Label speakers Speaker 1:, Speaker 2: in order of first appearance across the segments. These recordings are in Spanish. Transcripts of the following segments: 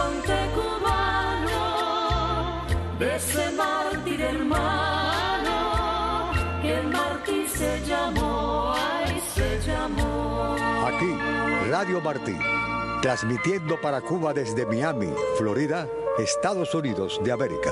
Speaker 1: horizonte cubano, de ese mártir hermano, que Martí se llamó, ay, se llamó.
Speaker 2: Aquí, Radio Martí, transmitiendo para Cuba desde Miami, Florida, Estados Unidos de América.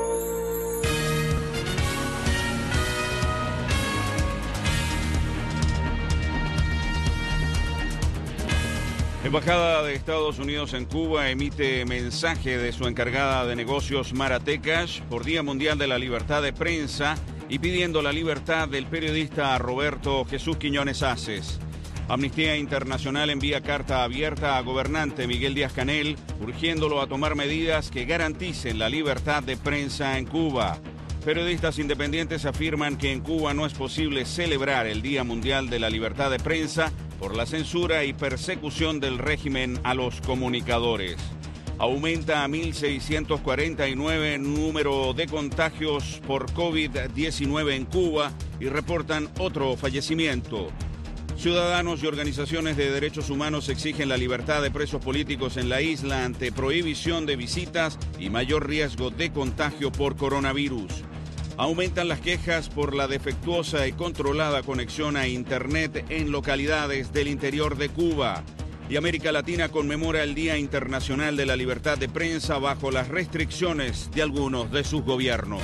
Speaker 3: Embajada de Estados Unidos en Cuba emite mensaje de su encargada de negocios Mara Tekash por Día Mundial de la Libertad de Prensa y pidiendo la libertad del periodista Roberto Jesús Quiñones Aces. Amnistía Internacional envía carta abierta a gobernante Miguel Díaz-Canel urgiéndolo a tomar medidas que garanticen la libertad de prensa en Cuba. Periodistas independientes afirman que en Cuba no es posible celebrar el Día Mundial de la Libertad de Prensa por la censura y persecución del régimen a los comunicadores. Aumenta a 1.649 número de contagios por COVID-19 en Cuba y reportan otro fallecimiento. Ciudadanos y organizaciones de derechos humanos exigen la libertad de presos políticos en la isla ante prohibición de visitas y mayor riesgo de contagio por coronavirus. Aumentan las quejas por la defectuosa y controlada conexión a Internet en localidades del interior de Cuba. Y América Latina conmemora el Día Internacional de la Libertad de Prensa bajo las restricciones de algunos de sus gobiernos.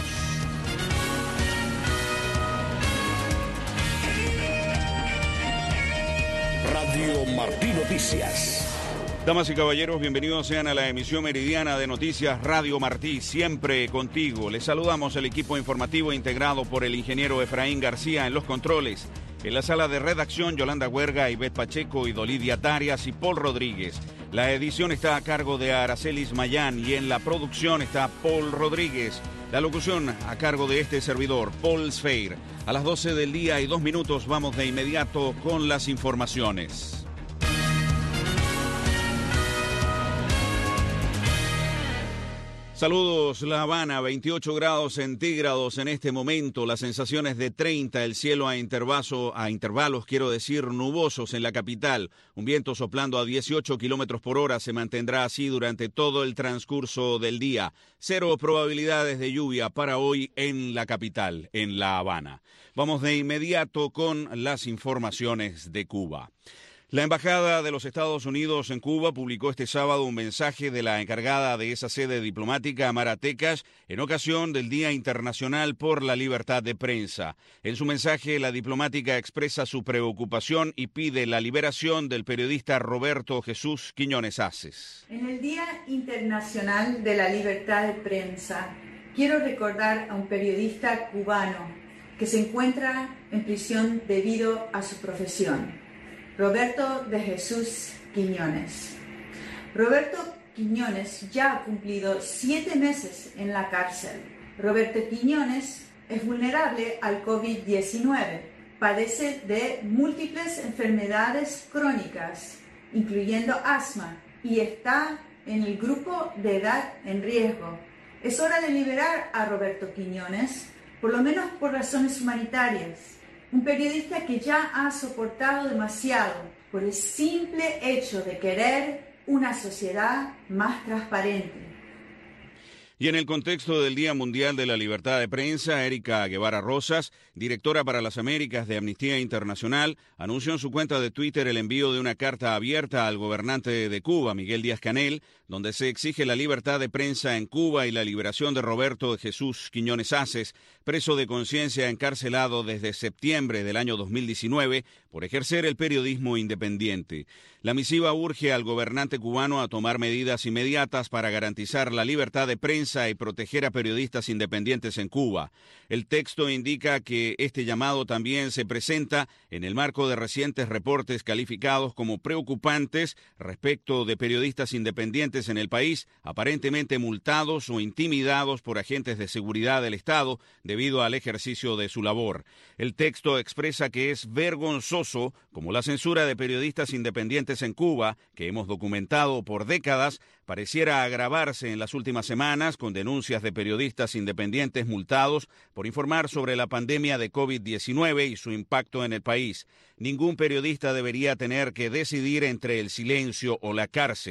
Speaker 4: Radio Martí Noticias.
Speaker 3: Damas y caballeros, bienvenidos sean a la emisión meridiana de Noticias Radio Martí, siempre contigo. Les saludamos el equipo informativo integrado por el ingeniero Efraín García en los controles. En la sala de redacción, Yolanda Huerga, Ivette Pacheco, Idolidia Tarias y Paul Rodríguez. La edición está a cargo de Aracelis Mayán y en la producción está Paul Rodríguez. La locución a cargo de este servidor, Paul Sfeir. A las 12 del día y 2 minutos vamos de inmediato con las informaciones. Saludos, La Habana, 28 grados centígrados en este momento, las sensaciones de 30, el cielo a intervalos, nubosos en la capital. Un viento soplando a 18 kilómetros por hora se mantendrá así durante todo el transcurso del día. 0 probabilidades de lluvia para hoy en la capital, en La Habana. Vamos de inmediato con las informaciones de Cuba. La Embajada de los Estados Unidos en Cuba publicó este sábado un mensaje de la encargada de esa sede diplomática, Mara Tekash, en ocasión del Día Internacional por la Libertad de Prensa. En su mensaje, la diplomática expresa su preocupación y pide la liberación del periodista Roberto Jesús Quiñones Aces.
Speaker 5: En el Día Internacional de la Libertad de Prensa, quiero recordar a un periodista cubano que se encuentra en prisión debido a su profesión. Roberto de Jesús Quiñones. Roberto Quiñones ya ha cumplido 7 meses en la cárcel. Roberto Quiñones es vulnerable al COVID-19. Padece de múltiples enfermedades crónicas, incluyendo asma, y está en el grupo de edad en riesgo. Es hora de liberar a Roberto Quiñones, por lo menos por razones humanitarias. Un periodista que ya ha soportado demasiado por el simple hecho de querer una sociedad más transparente.
Speaker 3: Y en el contexto del Día Mundial de la Libertad de Prensa, Erika Guevara Rosas, directora para las Américas de Amnistía Internacional, anunció en su cuenta de Twitter el envío de una carta abierta al gobernante de Cuba, Miguel Díaz-Canel, donde se exige la libertad de prensa en Cuba y la liberación de Roberto Jesús Quiñones Aces, preso de conciencia encarcelado desde septiembre del año 2019 por ejercer el periodismo independiente. La misiva urge al gobernante cubano a tomar medidas inmediatas para garantizar la libertad de prensa y proteger a periodistas independientes en Cuba. El texto indica que este llamado también se presenta en el marco de recientes reportes calificados como preocupantes respecto de periodistas independientes en el país, aparentemente multados o intimidados por agentes de seguridad del Estado debido al ejercicio de su labor. El texto expresa que es vergonzoso como la censura de periodistas independientes en Cuba, que hemos documentado por décadas, pareciera agravarse en las últimas semanas con denuncias de periodistas independientes multados por informar sobre la pandemia de COVID-19 y su impacto en el país. Ningún periodista debería tener que decidir entre el silencio o la cárcel.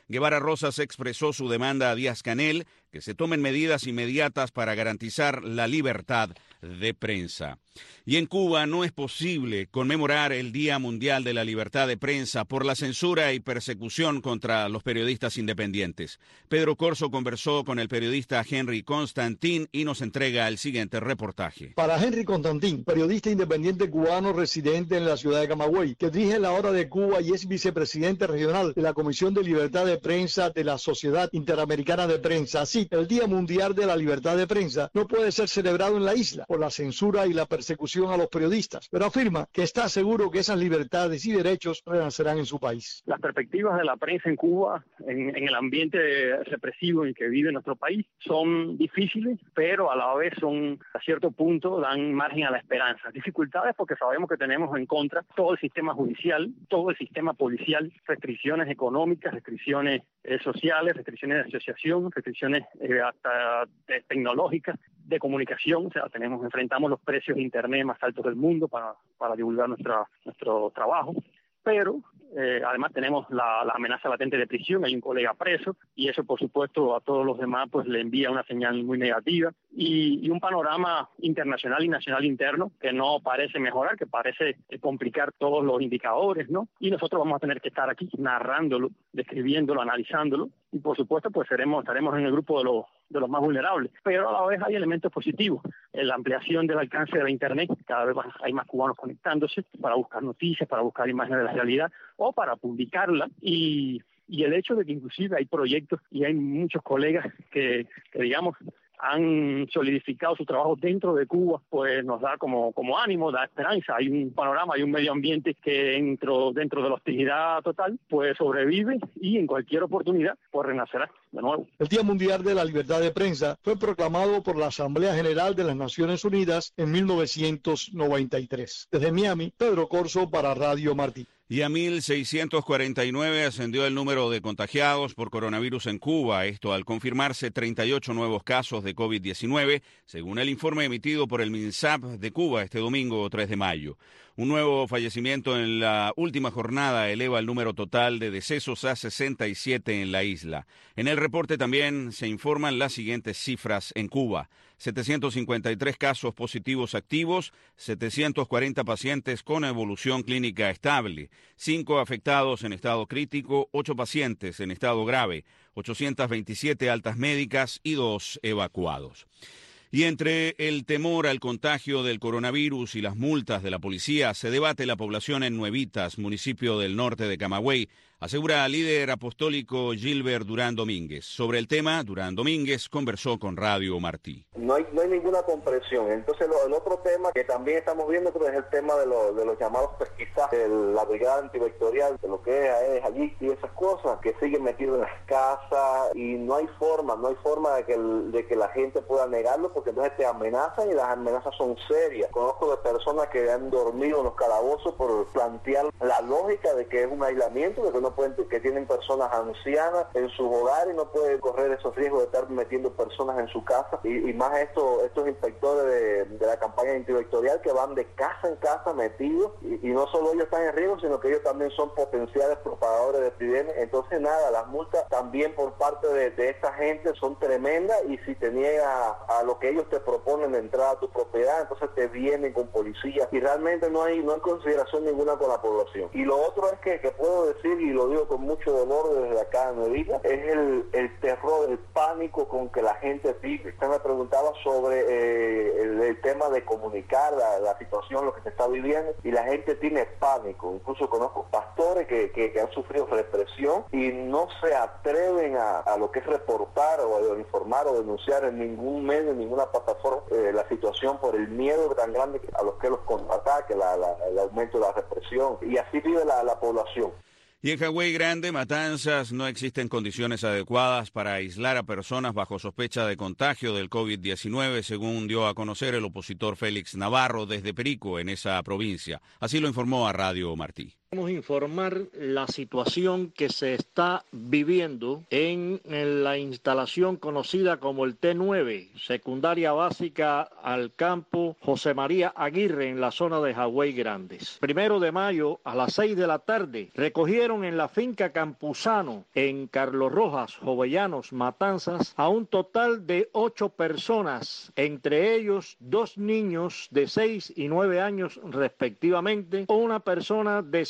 Speaker 3: Guevara Rosas expresó su demanda a Díaz-Canel que se tomen medidas inmediatas para garantizar la libertad de prensa. Y en Cuba no es posible conmemorar el Día Mundial de la Libertad de Prensa por la censura y persecución contra los periodistas independientes. Pedro Corso conversó con el periodista Henry Constantin y nos entrega el siguiente reportaje.
Speaker 6: Para Henry Constantin, periodista independiente cubano residente en la ciudad de Camagüey, que dirige La Hora de Cuba y es vicepresidente regional de la Comisión de Libertad de Prensa de la Sociedad Interamericana de Prensa. Así, el Día Mundial de la Libertad de Prensa no puede ser celebrado en la isla por la censura y la persecución a los periodistas, pero afirma que está seguro que esas libertades y derechos renacerán en su país.
Speaker 7: Las perspectivas de la prensa en Cuba, en el ambiente represivo en el que vive nuestro país, son difíciles, pero a la vez son, a cierto punto, dan margen a la esperanza. Dificultades porque sabemos que tenemos en contra todo el sistema judicial, todo el sistema policial, restricciones económicas, restricciones sociales, restricciones de asociación, restricciones hasta tecnológicas, de comunicación. O sea, enfrentamos los precios de internet más altos del mundo para divulgar nuestro trabajo, pero además tenemos la amenaza latente de prisión. Hay un colega preso y eso, por supuesto, a todos los demás pues le envía una señal muy negativa y un panorama internacional y nacional interno que no parece mejorar, que parece complicar todos los indicadores, ¿no? Y nosotros vamos a tener que estar aquí narrándolo, describiéndolo, analizándolo y, por supuesto, pues estaremos en el grupo de los más vulnerables, pero a la vez hay elementos positivos. La ampliación del alcance de la Internet, cada vez hay más cubanos conectándose para buscar noticias, para buscar imágenes de la realidad o para publicarla y el hecho de que inclusive hay proyectos y hay muchos colegas que digamos, han solidificado su trabajo dentro de Cuba, pues nos da como ánimo, da esperanza. Hay un panorama, hay un medio ambiente que dentro de la hostilidad total, pues sobrevive y en cualquier oportunidad, pues renacerá de nuevo.
Speaker 6: El Día Mundial de la Libertad de Prensa fue proclamado por la Asamblea General de las Naciones Unidas en 1993. Desde Miami, Pedro Corso para Radio Martí.
Speaker 3: Y a 1.649 ascendió el número de contagiados por coronavirus en Cuba, esto al confirmarse 38 nuevos casos de COVID-19, según el informe emitido por el MINSAP de Cuba este domingo 3 de mayo. Un nuevo fallecimiento en la última jornada eleva el número total de decesos a 67 en la isla. En el reporte también se informan las siguientes cifras en Cuba: 753 casos positivos activos, 740 pacientes con evolución clínica estable, 5 afectados en estado crítico, 8 pacientes en estado grave, 827 altas médicas y 2 evacuados. Y entre el temor al contagio del coronavirus y las multas de la policía, se debate la población en Nuevitas, municipio del norte de Camagüey, asegura el líder apostólico Gilbert Durán Domínguez. Sobre el tema, Durán Domínguez conversó con Radio Martí.
Speaker 8: No hay ninguna comprensión. Entonces, el otro tema que también estamos viendo creo es el tema de los llamados pesquisajes, de la brigada antivectorial, de lo que es allí y esas cosas, que siguen metidos en las casas y no hay forma de que la gente pueda negarlo, porque entonces te amenazan y las amenazas son serias. Conozco de personas que han dormido en los calabozos por plantear la lógica de que es un aislamiento, de que no pueden, que tienen personas ancianas en sus hogares y no pueden correr esos riesgos de estar metiendo personas en su casa y más estos inspectores de la campaña antivectorial que van de casa en casa metidos y no solo ellos están en riesgo, sino que ellos también son potenciales propagadores de epidemias. Entonces nada, las multas también por parte de esta gente son tremendas y si te niega a lo que ellos te proponen de entrar a tu propiedad, entonces te vienen con policías y realmente no hay consideración ninguna con la población. Y lo otro es que puedo decir, y lo digo con mucho dolor desde acá en Nuevita, es el terror, el pánico con que la gente vive. Usted me preguntaba sobre el tema de comunicar la situación, lo que se está viviendo, y la gente tiene pánico. Incluso conozco pastores que han sufrido represión y no se atreven a lo que es reportar o a informar o denunciar en ningún medio, en ninguna plataforma la situación por el miedo tan grande a los que los contraataques, el aumento de la represión, y así vive la población.
Speaker 3: Y en Hawái Grande, Matanzas, no existen condiciones adecuadas para aislar a personas bajo sospecha de contagio del COVID-19, según dio a conocer el opositor Félix Navarro desde Perico, en esa provincia. Así lo informó a Radio Martí.
Speaker 9: Vamos a informar la situación que se está viviendo en la instalación conocida como el T9, secundaria básica al campo José María Aguirre en la zona de Hawái Grandes. 1 de mayo a las 6 de la tarde recogieron en la finca Campuzano en Carlos Rojas, Jovellanos, Matanzas, a un total de 8 personas, entre ellos 2 niños de 6 y 9 años respectivamente, una persona de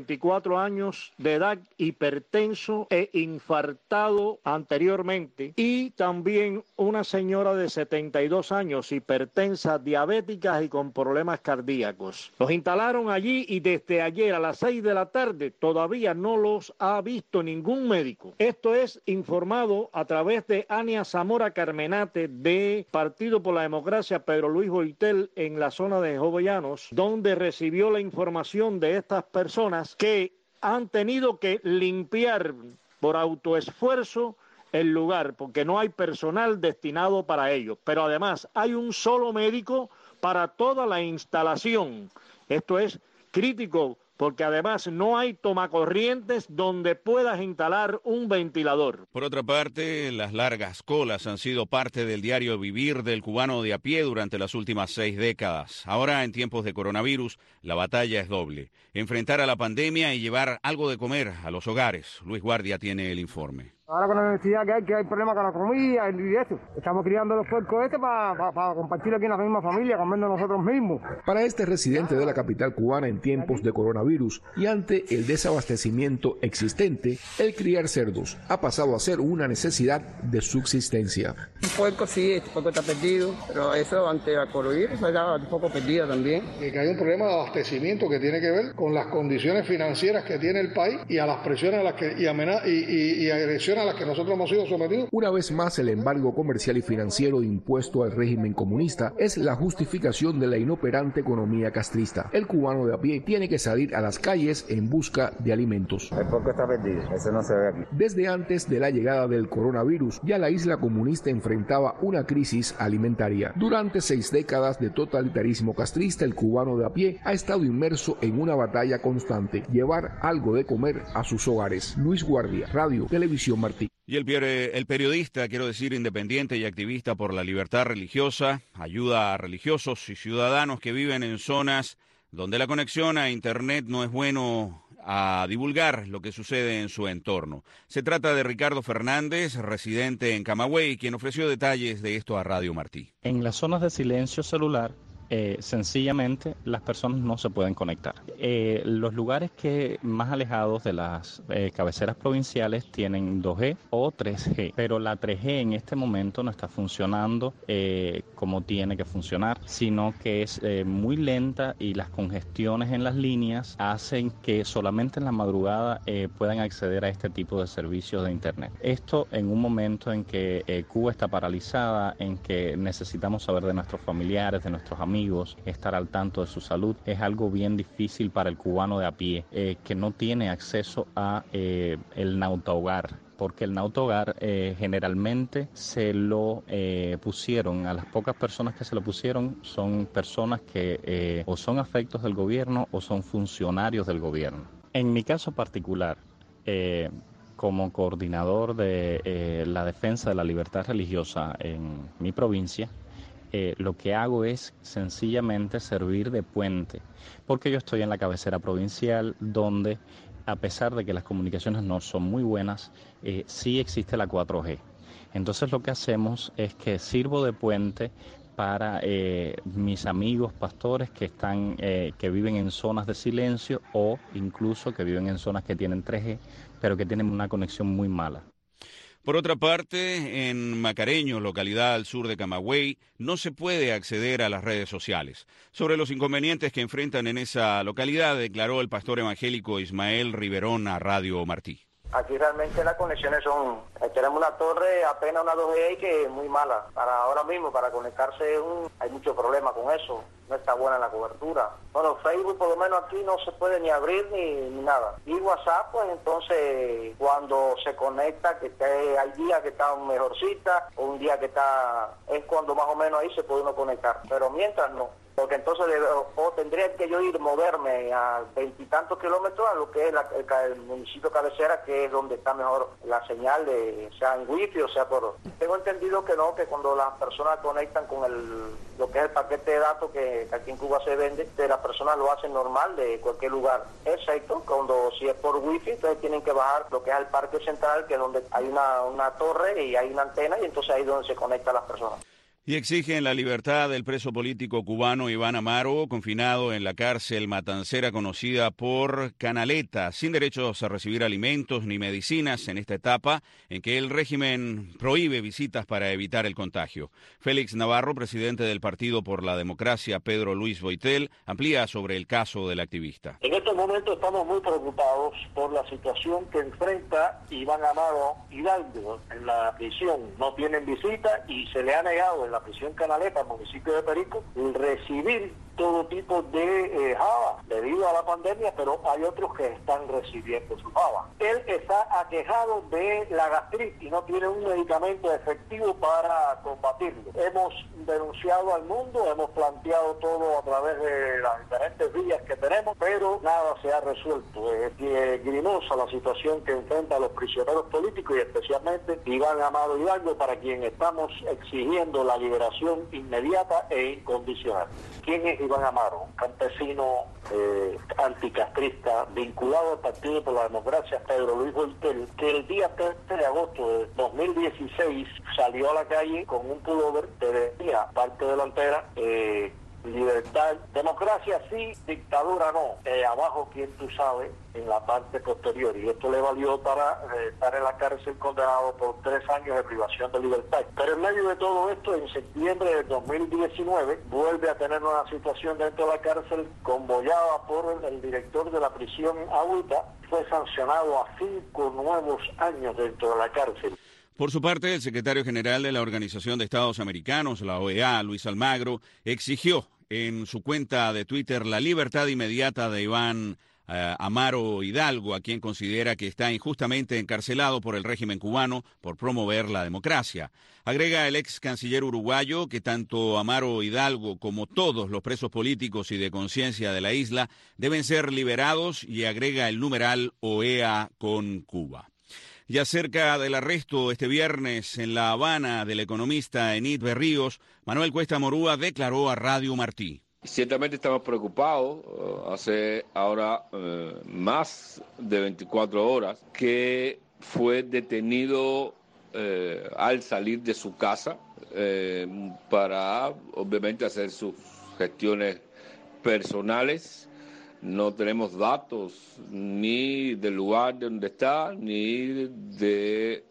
Speaker 9: 54 años de edad, hipertenso e infartado anteriormente, y también una señora de 72 años, hipertensa, diabética y con problemas cardíacos. Los instalaron allí y desde ayer a las 6 de la tarde todavía no los ha visto ningún médico. Esto es informado a través de Ania Zamora Carmenate de Partido por la Democracia Pedro Luis Boitel en la zona de Jovellanos, donde recibió la información de estas personas que han tenido que limpiar por autoesfuerzo el lugar porque no hay personal destinado para ello. Pero además hay un solo médico para toda la instalación. Esto es crítico porque además no hay tomacorrientes donde puedas instalar un ventilador.
Speaker 3: Por otra parte, las largas colas han sido parte del diario vivir del cubano de a pie durante las últimas 6 décadas. Ahora, en tiempos de coronavirus, la batalla es doble: enfrentar a la pandemia y llevar algo de comer a los hogares. Luis Guardia tiene el informe.
Speaker 10: Ahora con la necesidad que hay problemas con la comida y eso, estamos criando los puercos para compartir aquí en la misma familia, comiendo nosotros mismos.
Speaker 11: Para este residente de la capital cubana en tiempos de coronavirus y ante el desabastecimiento existente, el criar cerdos ha pasado a ser una necesidad de subsistencia.
Speaker 10: Un puerco sí, este puerco está perdido, pero eso ante la coronavirus está un poco perdido también.
Speaker 12: Que hay un problema de abastecimiento que tiene que ver con las condiciones financieras que tiene el país y a las presiones a las que, y agresiones a las que nosotros hemos sido sometidos.
Speaker 11: Una vez más, el embargo comercial y financiero impuesto al régimen comunista es la justificación de la inoperante economía castrista. El cubano de a pie tiene que salir a las calles en busca de alimentos.
Speaker 10: El puerco está perdido, eso no se ve aquí.
Speaker 11: Desde antes de la llegada del coronavirus, ya la isla comunista enfrentaba una crisis alimentaria. Durante 6 décadas de totalitarismo castrista, el cubano de a pie ha estado inmerso en una batalla constante: llevar algo de comer a sus hogares. Luis Guardia, Radio Televisión Martí.
Speaker 3: Y el periodista, quiero decir, independiente y activista por la libertad religiosa, ayuda a religiosos y ciudadanos que viven en zonas donde la conexión a Internet no es bueno, a divulgar lo que sucede en su entorno. Se trata de Ricardo Fernández, residente en Camagüey, quien ofreció detalles de esto a Radio Martí.
Speaker 13: En las zonas de silencio celular, sencillamente las personas no se pueden conectar. Los lugares que más alejados de las cabeceras provinciales tienen 2G o 3G, pero la 3G en este momento no está funcionando como tiene que funcionar, sino que es muy lenta y las congestiones en las líneas hacen que solamente en la madrugada puedan acceder a este tipo de servicios de Internet. Esto en un momento en que Cuba está paralizada, en que necesitamos saber de nuestros familiares, de nuestros amigos, estar al tanto de su salud, es algo bien difícil para el cubano de a pie, que no tiene acceso a el nautahogar, porque el nautahogar generalmente se lo pusieron, a las pocas personas que se lo pusieron son personas que o son afectos del gobierno o son funcionarios del gobierno. En mi caso particular, como coordinador de la defensa de la libertad religiosa en mi provincia, lo que hago es sencillamente servir de puente, porque yo estoy en la cabecera provincial donde, a pesar de que las comunicaciones no son muy buenas, sí existe la 4G. Entonces lo que hacemos es que sirvo de puente para mis amigos pastores que viven en zonas de silencio o incluso que viven en zonas que tienen 3G, pero que tienen una conexión muy mala.
Speaker 3: Por otra parte, en Macareño, localidad al sur de Camagüey, no se puede acceder a las redes sociales. Sobre los inconvenientes que enfrentan en esa localidad, declaró el pastor evangélico Ismael Riverón a Radio Martí.
Speaker 8: Aquí realmente las conexiones son, tenemos una torre apenas una 2G que es muy mala. Para ahora mismo, para conectarse hay mucho problema con eso, no está buena la cobertura. Bueno, Facebook por lo menos aquí no se puede ni abrir ni nada. Y WhatsApp, pues entonces cuando se conecta, hay días que está mejorcita o un día que está, es cuando más o menos ahí se puede uno conectar. Pero mientras no. porque entonces o tendría que yo moverme a 20 y tantos kilómetros a lo que es el municipio cabecera, que es donde está mejor la señal, sea en wifi o sea por... Tengo entendido que no, que cuando las personas conectan con lo que es el paquete de datos que aquí en Cuba se vende, las personas lo hacen normal de cualquier lugar, excepto cuando si es por wifi, entonces tienen que bajar lo que es el parque central, que es donde hay una torre y hay una antena, y entonces ahí es donde se conectan las personas.
Speaker 3: Y exigen la libertad del preso político cubano Iván Amaro, confinado en la cárcel matancera conocida por Canaleta, sin derechos a recibir alimentos ni medicinas en esta etapa en que el régimen prohíbe visitas para evitar el contagio. Félix Navarro, presidente del Partido por la Democracia, Pedro Luis Boitel, amplía sobre el caso del activista.
Speaker 14: En este momento estamos muy preocupados por la situación que enfrenta Iván Amaro Hidalgo en la prisión. No tienen visita y se le ha negado en la prisión Canaleta, municipio de Perico, recibir todo tipo de java debido a la pandemia, pero hay otros que están recibiendo su java. Él está aquejado de la gastritis y no tiene un medicamento efectivo para combatirlo. Hemos denunciado al mundo, hemos planteado todo a través de las diferentes vías que tenemos, pero nada se ha resuelto. Es grimosa la situación que enfrentan los prisioneros políticos y especialmente Iván Amaro Hidalgo, para quien estamos exigiendo la liberación inmediata e incondicional. ¿Quién es Iván Amaro? Un campesino anticastrista vinculado al Partido por la Democracia, Pedro Luis Boitel, que el día 13 de agosto de 2016 salió a la calle con un pullover que decía, parte delantera, libertad, democracia sí, dictadura no. Abajo, quien tú sabes, en la parte posterior. Y esto le valió para estar en la cárcel condenado por 3 años de privación de libertad. Pero en medio de todo esto, en septiembre de 2019, vuelve a tener una situación dentro de la cárcel convoyada por el director de la prisión Agüita. Fue sancionado a 5 nuevos años dentro de la cárcel.
Speaker 3: Por su parte, el secretario general de la Organización de Estados Americanos, la OEA, Luis Almagro, exigió en su cuenta de Twitter la libertad inmediata de Iván Amaro Hidalgo, a quien considera que está injustamente encarcelado por el régimen cubano por promover la democracia. Agrega el ex canciller uruguayo que tanto Amaro Hidalgo como todos los presos políticos y de conciencia de la isla deben ser liberados, y agrega el numeral OEA con Cuba. Y acerca del arresto este viernes en La Habana del economista Enid Berríos, Manuel Cuesta Morúa declaró a Radio Martí.
Speaker 15: Ciertamente estamos preocupados, hace ahora más de 24 horas, que fue detenido al salir de su casa para, obviamente, hacer sus gestiones personales. No tenemos datos ni del lugar donde está, ni de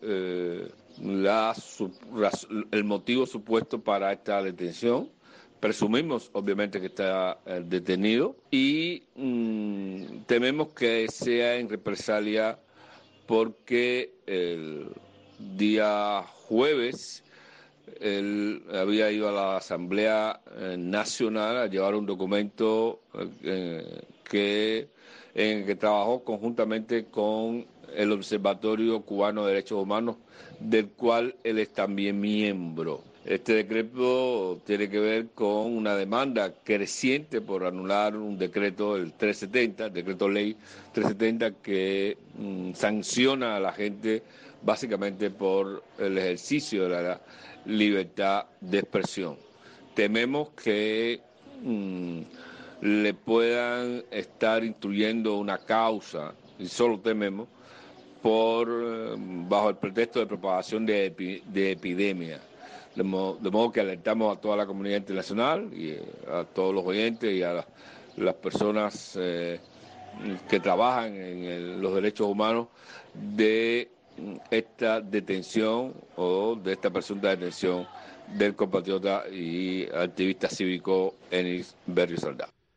Speaker 15: el motivo supuesto para esta detención. Presumimos, obviamente, que está detenido y tememos que sea en represalia porque el día jueves él había ido a la Asamblea Nacional a llevar un documento en el que trabajó conjuntamente con el Observatorio Cubano de Derechos Humanos, del cual él es también miembro. Este decreto tiene que ver con una demanda creciente por anular un decreto, el 370, el decreto ley 370, que sanciona a la gente básicamente por el ejercicio de la libertad de expresión. Tememos que le puedan estar instruyendo una causa, y solo tememos, bajo el pretexto de propagación de epidemia. De modo que alertamos a toda la comunidad internacional y a todos los oyentes y a las personas que trabajan en los derechos humanos de esta detención o de esta presunta detención del compatriota y activista cívico Enid Berríos Aldao.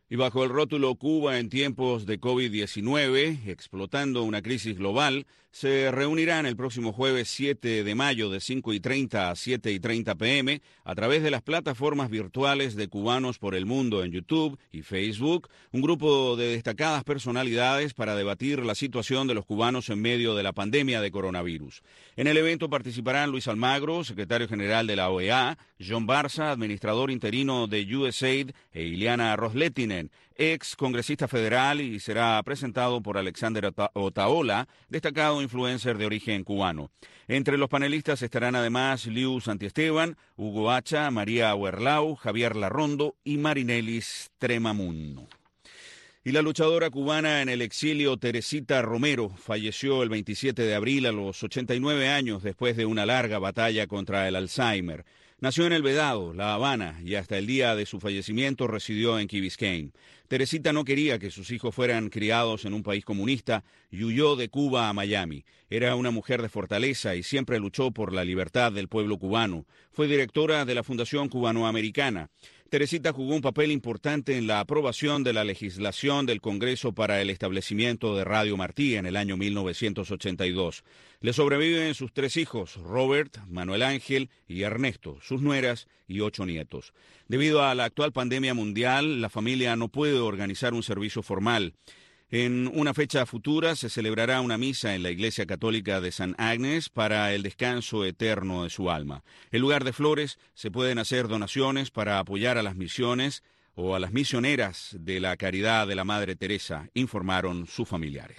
Speaker 3: Y bajo el rótulo Cuba en tiempos de COVID-19, explotando una crisis global, se reunirán el próximo jueves 7 de mayo de 5:30 a 7:30 p.m. a través de las plataformas virtuales de Cubanos por el Mundo en YouTube y Facebook, un grupo de destacadas personalidades para debatir la situación de los cubanos en medio de la pandemia de coronavirus. En el evento participarán Luis Almagro, secretario general de la OEA, John Barza, administrador interino de USAID, e Ileana Rosletinen, ex congresista federal, y será presentado por Alexander Otaola, destacado influencer de origen cubano. Entre los panelistas estarán además Liu Santiesteban, Hugo Hacha, María Huerlau, Javier Larrondo y Marinelis Tremamuno. Y la luchadora cubana en el exilio Teresita Romero falleció el 27 de abril a los 89 años después de una larga batalla contra el Alzheimer. Nació en El Vedado, La Habana, y hasta el día de su fallecimiento residió en Key Biscayne. Teresita no quería que sus hijos fueran criados en un país comunista y huyó de Cuba a Miami. Era una mujer de fortaleza y siempre luchó por la libertad del pueblo cubano. Fue directora de la Fundación Cubanoamericana. Teresita jugó un papel importante en la aprobación de la legislación del Congreso para el establecimiento de Radio Martí en el año 1982. Le sobreviven sus 3 hijos, Robert, Manuel Ángel y Ernesto, sus nueras y 8 nietos. Debido a la actual pandemia mundial, la familia no puede organizar un servicio formal. En una fecha futura se celebrará una misa en la Iglesia Católica de San Agnes para el descanso eterno de su alma. En lugar de flores, se pueden hacer donaciones para apoyar a las misiones o a las misioneras de la Caridad de la Madre Teresa, informaron sus familiares.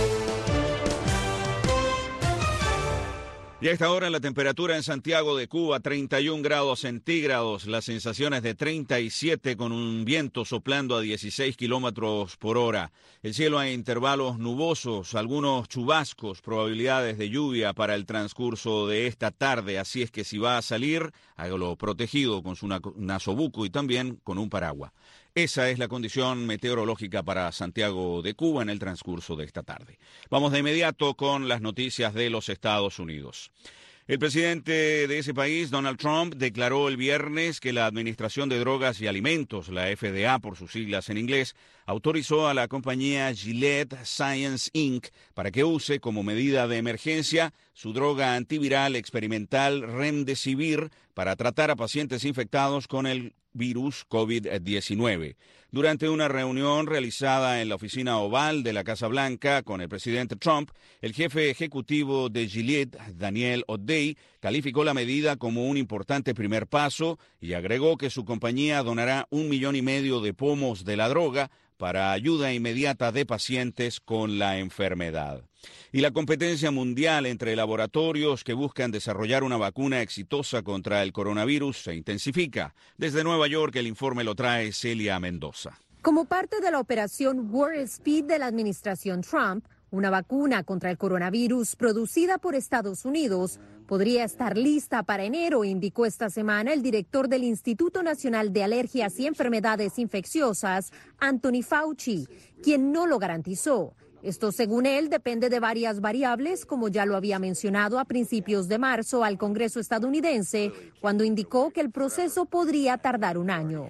Speaker 3: Y a esta hora la temperatura en Santiago de Cuba, 31 grados centígrados, las sensaciones de 37 con un viento soplando a 16 kilómetros por hora. El cielo a intervalos nubosos, algunos chubascos, probabilidades de lluvia para el transcurso de esta tarde. Así es que si va a salir, hágalo protegido con su nasobuco y también con un paraguas. Esa es la condición meteorológica para Santiago de Cuba en el transcurso de esta tarde. Vamos de inmediato con las noticias de los Estados Unidos. El presidente de ese país, Donald Trump, declaró el viernes que la Administración de Drogas y Alimentos, la FDA por sus siglas en inglés, autorizó a la compañía Gilead Sciences Inc. para que use como medida de emergencia su droga antiviral experimental Remdesivir para tratar a pacientes infectados con el virus COVID-19. Durante una reunión realizada en la oficina oval de la Casa Blanca con el presidente Trump, el jefe ejecutivo de Gilead, Daniel O'Day, calificó la medida como un importante primer paso y agregó que su compañía donará 1,5 millones de pomos de la droga para ayuda inmediata de pacientes con la enfermedad. Y la competencia mundial entre laboratorios que buscan desarrollar una vacuna exitosa contra el coronavirus se intensifica. Desde Nueva York el informe lo trae Celia Mendoza.
Speaker 16: Como parte de la operación Warp Speed de la administración Trump, una vacuna contra el coronavirus producida por Estados Unidos podría estar lista para enero, indicó esta semana el director del Instituto Nacional de Alergias y Enfermedades Infecciosas, Anthony Fauci, quien no lo garantizó. Esto, según él, depende de varias variables, como ya lo había mencionado a principios de marzo al Congreso estadounidense, cuando indicó que el proceso podría tardar un año.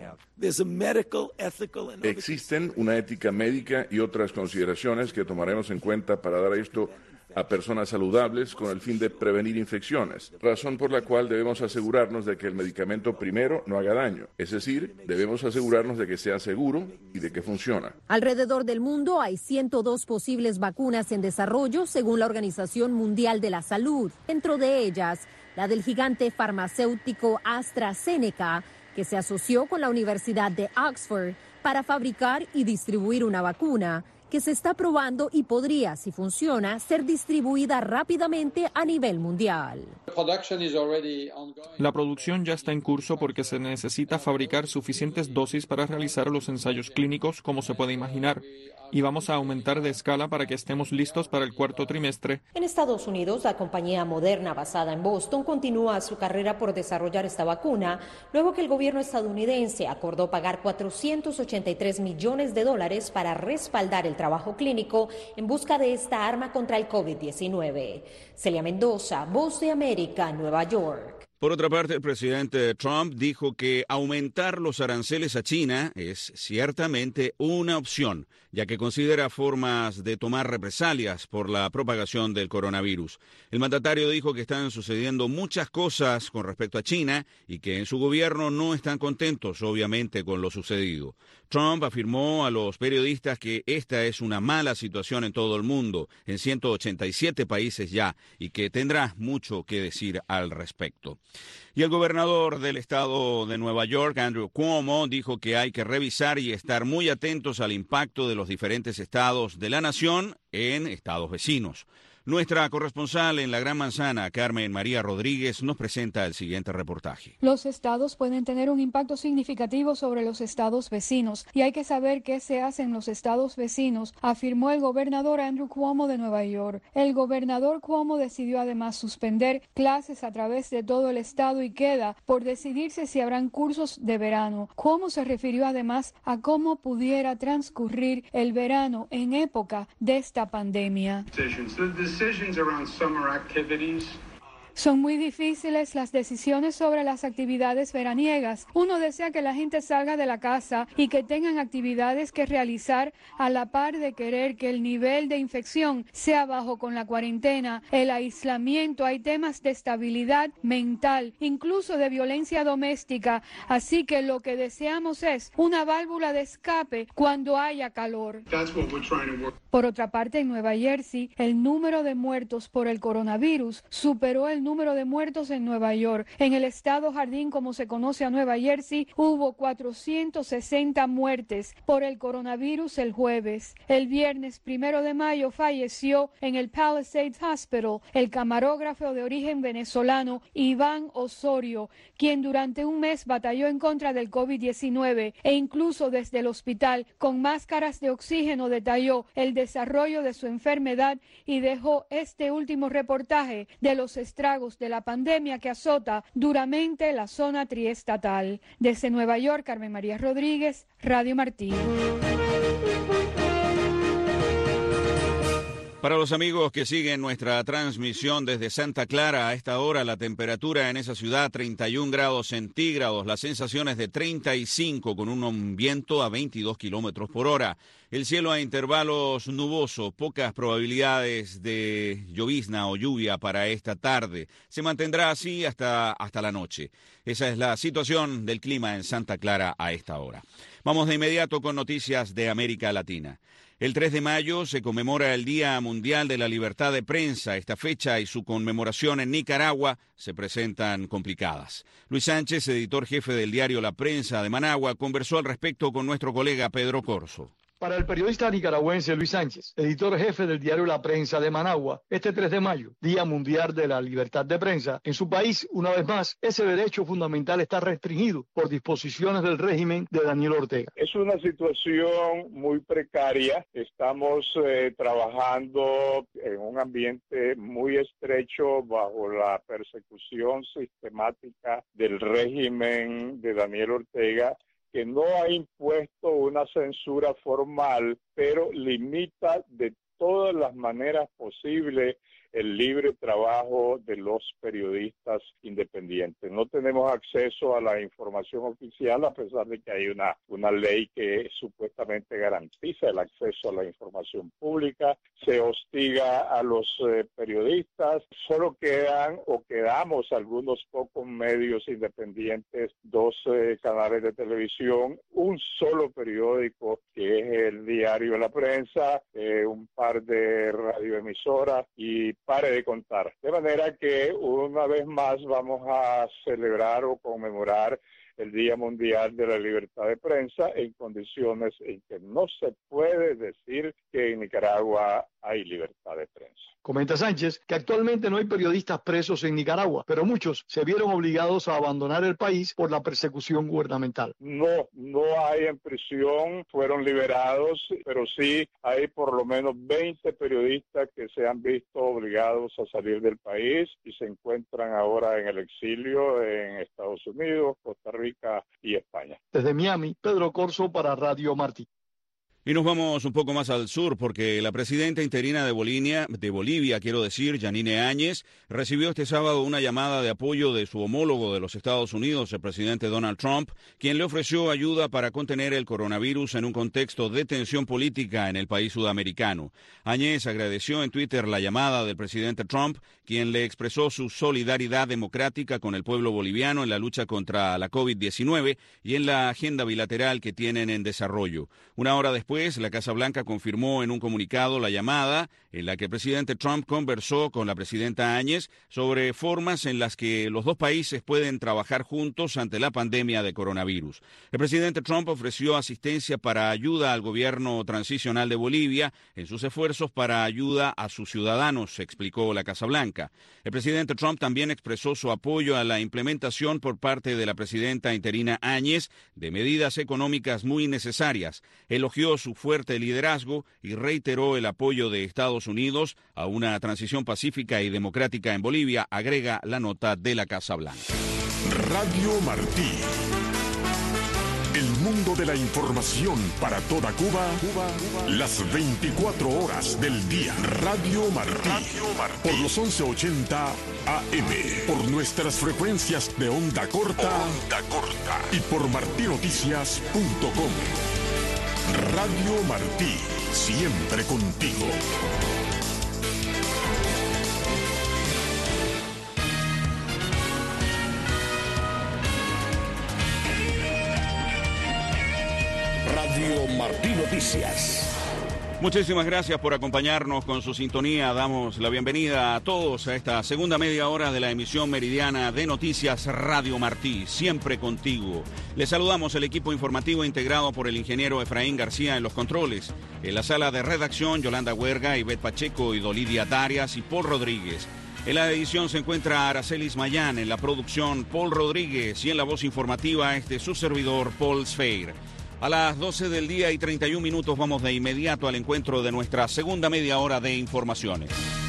Speaker 17: Existen una ética médica y otras consideraciones que tomaremos en cuenta para dar esto a personas saludables con el fin de prevenir infecciones, razón por la cual debemos asegurarnos de que el medicamento primero no haga daño, es decir, debemos asegurarnos de que sea seguro y de que funciona.
Speaker 16: Alrededor del mundo hay 102 posibles vacunas en desarrollo según la Organización Mundial de la Salud, dentro de ellas la del gigante farmacéutico AstraZeneca, que se asoció con la Universidad de Oxford para fabricar y distribuir una vacuna que se está probando y podría, si funciona, ser distribuida rápidamente a nivel mundial.
Speaker 18: La producción ya está en curso porque se necesita fabricar suficientes dosis para realizar los ensayos clínicos, como se puede imaginar, y vamos a aumentar de escala para que estemos listos para el cuarto trimestre.
Speaker 16: En Estados Unidos, la compañía Moderna, basada en Boston, continúa su carrera por desarrollar esta vacuna, luego que el gobierno estadounidense acordó pagar $483 millones para respaldar el trabajo clínico en busca de esta arma contra el COVID-19. Celia Mendoza, Voz de América, Nueva York.
Speaker 3: Por otra parte, el presidente Trump dijo que aumentar los aranceles a China es ciertamente una opción, ya que considera formas de tomar represalias por la propagación del coronavirus. El mandatario dijo que están sucediendo muchas cosas con respecto a China y que en su gobierno no están contentos, obviamente, con lo sucedido. Trump afirmó a los periodistas que esta es una mala situación en todo el mundo, en 187 países ya, y que tendrá mucho que decir al respecto. Y el gobernador del estado de Nueva York, Andrew Cuomo, dijo que hay que revisar y estar muy atentos al impacto de los diferentes estados de la nación en estados vecinos. Nuestra corresponsal en la Gran Manzana, Carmen María Rodríguez, nos presenta el siguiente reportaje.
Speaker 19: Los estados pueden tener un impacto significativo sobre los estados vecinos y hay que saber qué se hace en los estados vecinos, afirmó el gobernador Andrew Cuomo de Nueva York. El gobernador Cuomo decidió además suspender clases a través de todo el estado y queda por decidirse si habrán cursos de verano. Cuomo se refirió además a cómo pudiera transcurrir el verano en época de esta pandemia. Son muy difíciles las decisiones sobre las actividades veraniegas. Uno desea que la gente salga de la casa y que tengan actividades que realizar a la par de querer que el nivel de infección sea bajo con la cuarentena, el aislamiento. Hay temas de estabilidad mental, incluso de violencia doméstica. Así que lo que deseamos es una válvula de escape cuando haya calor. Por otra parte, en Nueva Jersey, el número de muertos por el coronavirus superó el número de muertos en Nueva York. En el estado Jardín, como se conoce a Nueva Jersey, hubo 460 muertes por el coronavirus el jueves. El viernes 1 de mayo falleció en el Palisades Hospital el camarógrafo de origen venezolano Iván Osorio, quien durante un mes batalló en contra del COVID-19 e incluso desde el hospital con máscaras de oxígeno detalló el desarrollo de su enfermedad y dejó este último reportaje de los estragos de la pandemia que azota duramente la zona triestatal. Desde Nueva York, Carmen María Rodríguez, Radio Martí.
Speaker 3: Para los amigos que siguen nuestra transmisión desde Santa Clara, a esta hora la temperatura en esa ciudad 31 grados centígrados, las sensaciones de 35 con un viento a 22 kilómetros por hora. El cielo a intervalos nuboso, pocas probabilidades de llovizna o lluvia para esta tarde. Se mantendrá así hasta la noche. Esa es la situación del clima en Santa Clara a esta hora. Vamos de inmediato con noticias de América Latina. El 3 de mayo se conmemora el Día Mundial de la Libertad de Prensa. Esta fecha y su conmemoración en Nicaragua se presentan complicadas. Luis Sánchez, editor jefe del diario La Prensa de Managua, conversó al respecto con nuestro colega Pedro Corzo.
Speaker 6: Para el periodista nicaragüense Luis Sánchez, editor jefe del diario La Prensa de Managua, este 3 de mayo, Día Mundial de la Libertad de Prensa, en su país, una vez más, ese derecho fundamental está restringido por disposiciones del régimen de Daniel Ortega.
Speaker 20: Es una situación muy precaria. Estamos trabajando en un ambiente muy estrecho bajo la persecución sistemática del régimen de Daniel Ortega, que no ha impuesto una censura formal, pero limita de todas las maneras posibles el libre trabajo de los periodistas independientes. No tenemos acceso a la información oficial, a pesar de que hay una ley que supuestamente garantiza el acceso a la información pública. Se hostiga a los periodistas. Solo quedamos algunos pocos medios independientes, 2 canales de televisión, un solo periódico que es el diario La Prensa, un par de radioemisoras y pare de contar. De manera que una vez más vamos a celebrar o conmemorar el Día Mundial de la Libertad de Prensa en condiciones en que no se puede decir que en Nicaragua hay libertad de prensa.
Speaker 6: Comenta Sánchez que actualmente no hay periodistas presos en Nicaragua, pero muchos se vieron obligados a abandonar el país por la persecución gubernamental.
Speaker 20: No hay en prisión, fueron liberados, pero sí hay por lo menos 20 periodistas que se han visto obligados a salir del país y se encuentran ahora en el exilio en Estados Unidos, Costa Rica y España.
Speaker 6: Desde Miami, Pedro Corzo para Radio Martí.
Speaker 3: Y nos vamos un poco más al sur porque la presidenta interina de Bolivia, Yanine Áñez, recibió este sábado una llamada de apoyo de su homólogo de los Estados Unidos, el presidente Donald Trump, quien le ofreció ayuda para contener el coronavirus en un contexto de tensión política en el país sudamericano. Áñez agradeció en Twitter la llamada del presidente Trump, quien le expresó su solidaridad democrática con el pueblo boliviano en la lucha contra la COVID-19 y en la agenda bilateral que tienen en desarrollo. Una hora después, la Casa Blanca confirmó en un comunicado la llamada en la que el presidente Trump conversó con la presidenta Áñez sobre formas en las que los dos países pueden trabajar juntos ante la pandemia de coronavirus. El presidente Trump ofreció asistencia para ayuda al gobierno transicional de Bolivia en sus esfuerzos para ayuda a sus ciudadanos, explicó la Casa Blanca. El presidente Trump también expresó su apoyo a la implementación por parte de la presidenta interina Áñez de medidas económicas muy necesarias. Elogió su fuerte liderazgo y reiteró el apoyo de Estados Unidos a una transición pacífica y democrática en Bolivia, agrega la nota de la Casa Blanca.
Speaker 4: Radio Martí. El mundo de la información para toda Cuba, las 24 horas del día. Radio Martí. Por los 1180 AM. Por nuestras frecuencias de onda corta. Y por martinoticias.com. Radio Martí, siempre contigo. Radio Martí Noticias.
Speaker 3: Muchísimas gracias por acompañarnos con su sintonía. Damos la bienvenida a todos a esta segunda media hora de la emisión meridiana de Noticias Radio Martí, siempre contigo. Les saludamos el equipo informativo integrado por el ingeniero Efraín García en los controles. En la sala de redacción, Yolanda Huerga, Ivette Pacheco, Idolidia Darias y Paul Rodríguez. En la edición se encuentra Aracelis Mayán, en la producción Paul Rodríguez y en la voz informativa su servidor Paul Sfeir. A las 12 del día y 31 minutos vamos de inmediato al encuentro de nuestra segunda media hora de informaciones.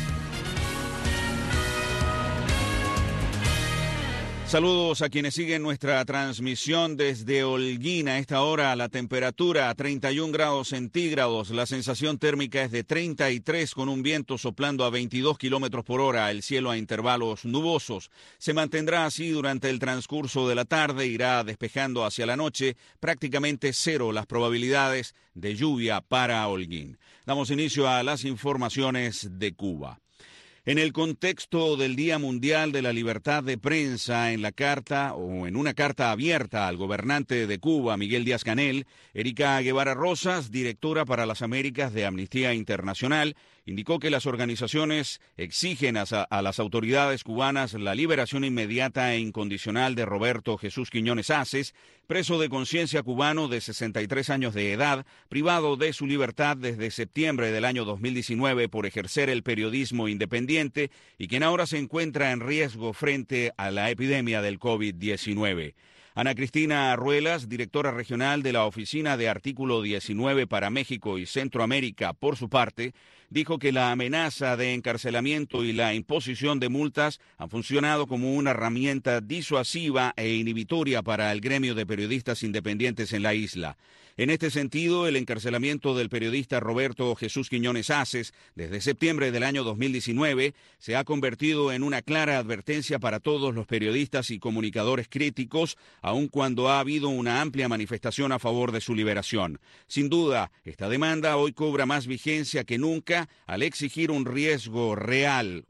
Speaker 3: Saludos a quienes siguen nuestra transmisión desde Holguín. A esta hora la temperatura a 31 grados centígrados, la sensación térmica es de 33 con un viento soplando a 22 kilómetros por hora, el cielo a intervalos nubosos. Se mantendrá así durante el transcurso de la tarde, irá despejando hacia la noche, prácticamente cero las probabilidades de lluvia para Holguín. Damos inicio a las informaciones de Cuba. En el contexto del Día Mundial de la Libertad de Prensa, en una carta abierta al gobernante de Cuba, Miguel Díaz-Canel, Erika Guevara Rosas, directora para las Américas de Amnistía Internacional, indicó que las organizaciones exigen a las autoridades cubanas la liberación inmediata e incondicional de Roberto Jesús Quiñones Aces, preso de conciencia cubano de 63 años de edad, privado de su libertad desde septiembre del año 2019 por ejercer el periodismo independiente y quien ahora se encuentra en riesgo frente a la epidemia del COVID-19. Ana Cristina Ruelas, directora regional de la Oficina de Artículo 19 para México y Centroamérica, por su parte, dijo que la amenaza de encarcelamiento y la imposición de multas han funcionado como una herramienta disuasiva e inhibitoria para el gremio de periodistas independientes en la isla. En este sentido, el encarcelamiento del periodista Roberto Jesús Quiñones Aces desde septiembre del año 2019 se ha convertido en una clara advertencia para todos los periodistas y comunicadores críticos, aun cuando ha habido una amplia manifestación a favor de su liberación. Sin duda, esta demanda hoy cobra más vigencia que nunca al existir un riesgo real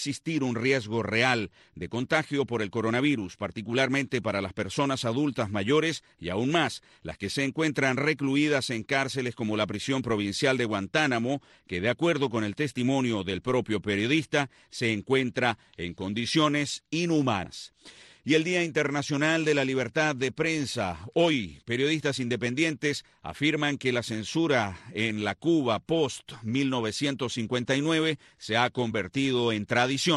Speaker 3: de contagio por el coronavirus, particularmente para las personas adultas mayores y aún más las que se encuentran recluidas en cárceles como la prisión provincial de Guantánamo, que de acuerdo con el testimonio del propio periodista, se encuentra en condiciones inhumanas. Y el Día Internacional de la Libertad de Prensa. Hoy, periodistas independientes afirman que la censura en la Cuba post-1959 se ha convertido en tradición.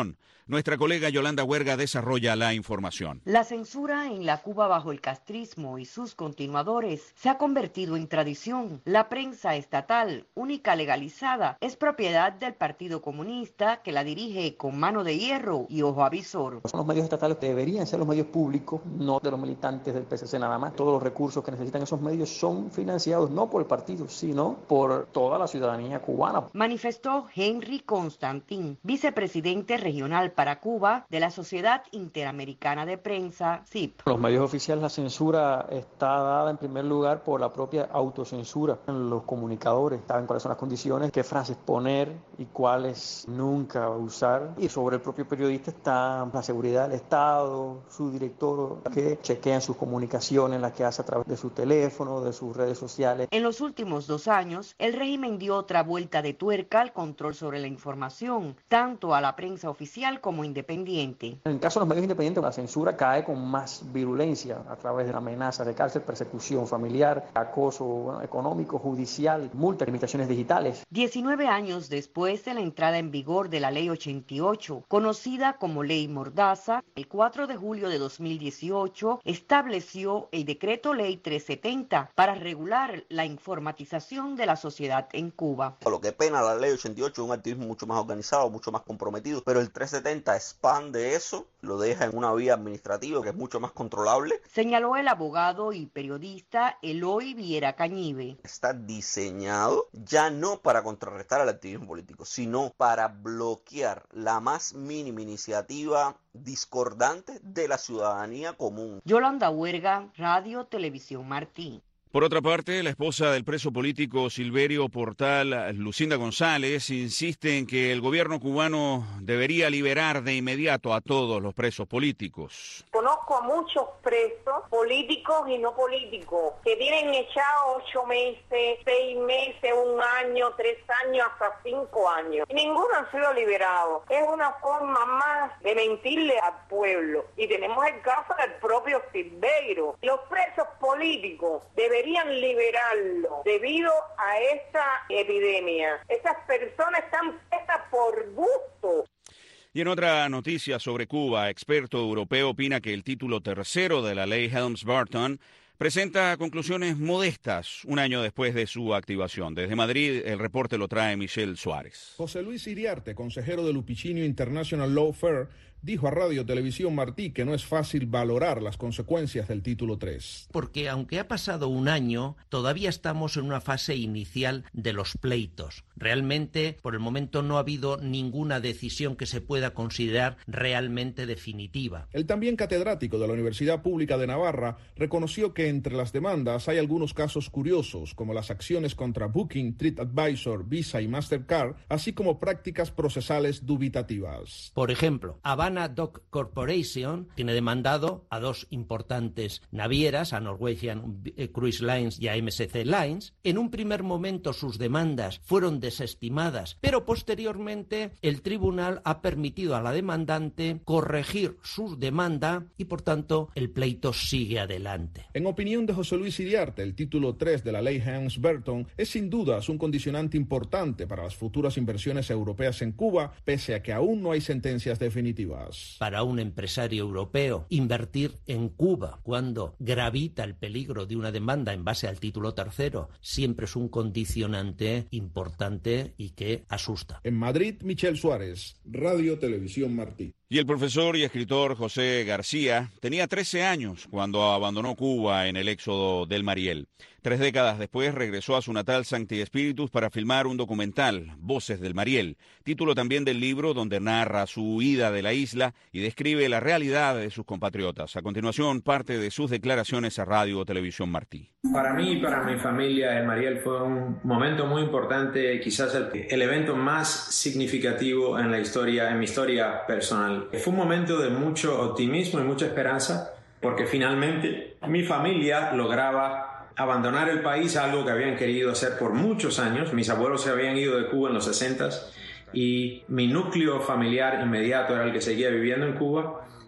Speaker 3: Nuestra colega Yolanda Huerga desarrolla la información.
Speaker 21: La censura en la Cuba bajo el castrismo y sus continuadores se ha convertido en tradición. La prensa estatal, única legalizada, es propiedad del Partido Comunista, que la dirige con mano de hierro y ojo avisor.
Speaker 22: Los medios estatales deberían ser los medios públicos, no de los militantes del PSC nada más. Todos los recursos que necesitan esos medios son financiados no por el partido, sino por toda la ciudadanía cubana.
Speaker 21: Manifestó Henry Constantín, vicepresidente regional para Cuba de la Sociedad Interamericana de Prensa, CIP.
Speaker 22: Los medios oficiales, la censura está dada en primer lugar por la propia autocensura. Los comunicadores saben cuáles son las condiciones, qué frases poner y cuáles nunca usar. Y sobre el propio periodista está la seguridad del Estado, su director, que chequean sus comunicaciones, las que hace a través de su teléfono, de sus redes sociales.
Speaker 21: En los últimos 2 años, el régimen dio otra vuelta de tuerca al control sobre la información, tanto a la prensa oficial como independiente.
Speaker 22: En el caso de los medios independientes, la censura cae con más virulencia a través de la amenaza de cárcel, persecución familiar, acoso económico, judicial, multas, limitaciones digitales.
Speaker 21: 19 años después de la entrada en vigor de la Ley 88, conocida como Ley Mordaza, el 4 de julio de 2018 estableció el Decreto Ley 370 para regular la informatización de la sociedad en Cuba.
Speaker 23: Lo que pena la Ley 88 es un activismo mucho más organizado, mucho más comprometido, pero el 370 expande eso, lo deja en una vía administrativa que es mucho más controlable.
Speaker 21: Señaló el abogado y periodista Eloy Viera Cañive.
Speaker 23: Está diseñado ya no para contrarrestar al activismo político, sino para bloquear la más mínima iniciativa discordante de la ciudadanía común.
Speaker 21: Yolanda Huerga, Radio Televisión Martí.
Speaker 3: Por otra parte, la esposa del preso político Silverio Portal, Lucinda González, insiste en que el gobierno cubano debería liberar de inmediato a todos los presos políticos.
Speaker 24: Conozco a muchos presos, políticos y no políticos, que tienen echado 8 meses, 6 meses, 1 año, 3 años, hasta 5 años. Y ninguno ha sido liberado. Es una forma más de mentirle al pueblo. Y tenemos el caso del propio Silverio. Los presos políticos deberían liberarlo debido a esta epidemia. Esas personas están presas por gusto.
Speaker 3: Y en otra noticia sobre Cuba, experto europeo opina que el título tercero de la ley Helms-Burton presenta conclusiones modestas 1 año después de su activación. Desde Madrid, el reporte lo trae Michelle Suárez.
Speaker 25: José Luis Iriarte, consejero del Upichinio International Law Fair, dijo a Radio Televisión Martí que no es fácil valorar las consecuencias del título 3.
Speaker 26: Porque aunque ha pasado 1 año, todavía estamos en una fase inicial de los pleitos. Realmente, por el momento, no ha habido ninguna decisión que se pueda considerar realmente definitiva.
Speaker 25: El también catedrático de la Universidad Pública de Navarra reconoció que entre las demandas hay algunos casos curiosos, como las acciones contra Booking, TripAdvisor, Visa y Mastercard, así como prácticas procesales dubitativas.
Speaker 26: Por ejemplo, Havana Dock Corporation tiene demandado a 2 importantes navieras, a Norwegian Cruise Lines y a MSC Lines. En un primer momento sus demandas fueron desestimadas, pero posteriormente el tribunal ha permitido a la demandante corregir su demanda y por tanto el pleito sigue adelante.
Speaker 25: En opinión de José Luis Iriarte, el título 3 de la ley Helms-Burton es sin dudas un condicionante importante para las futuras inversiones europeas en Cuba, pese a que aún no hay sentencias definitivas.
Speaker 26: Para un empresario europeo, invertir en Cuba cuando gravita el peligro de una demanda en base al título tercero siempre es un condicionante importante y que asusta.
Speaker 25: En Madrid, Michelle Suárez, Radio Televisión Martí.
Speaker 3: Y el profesor y escritor José García tenía 13 años cuando abandonó Cuba en el éxodo del Mariel. 3 décadas después regresó a su natal Sancti Spiritus para filmar un documental, Voces del Mariel, título también del libro donde narra su huida de la isla y describe la realidad de sus compatriotas. A continuación, parte de sus declaraciones a Radio Televisión Martí.
Speaker 27: Para mí y para mi familia, el Mariel fue un momento muy importante, quizás el evento más significativo en mi historia personal. Fue un momento de mucho optimismo y mucha esperanza, porque finalmente mi familia lograba abandonar el país, algo que habían querido hacer por muchos años. Mis abuelos se habían ido de Cuba en los 60s y mi núcleo familiar inmediato era el que seguía viviendo en Cuba.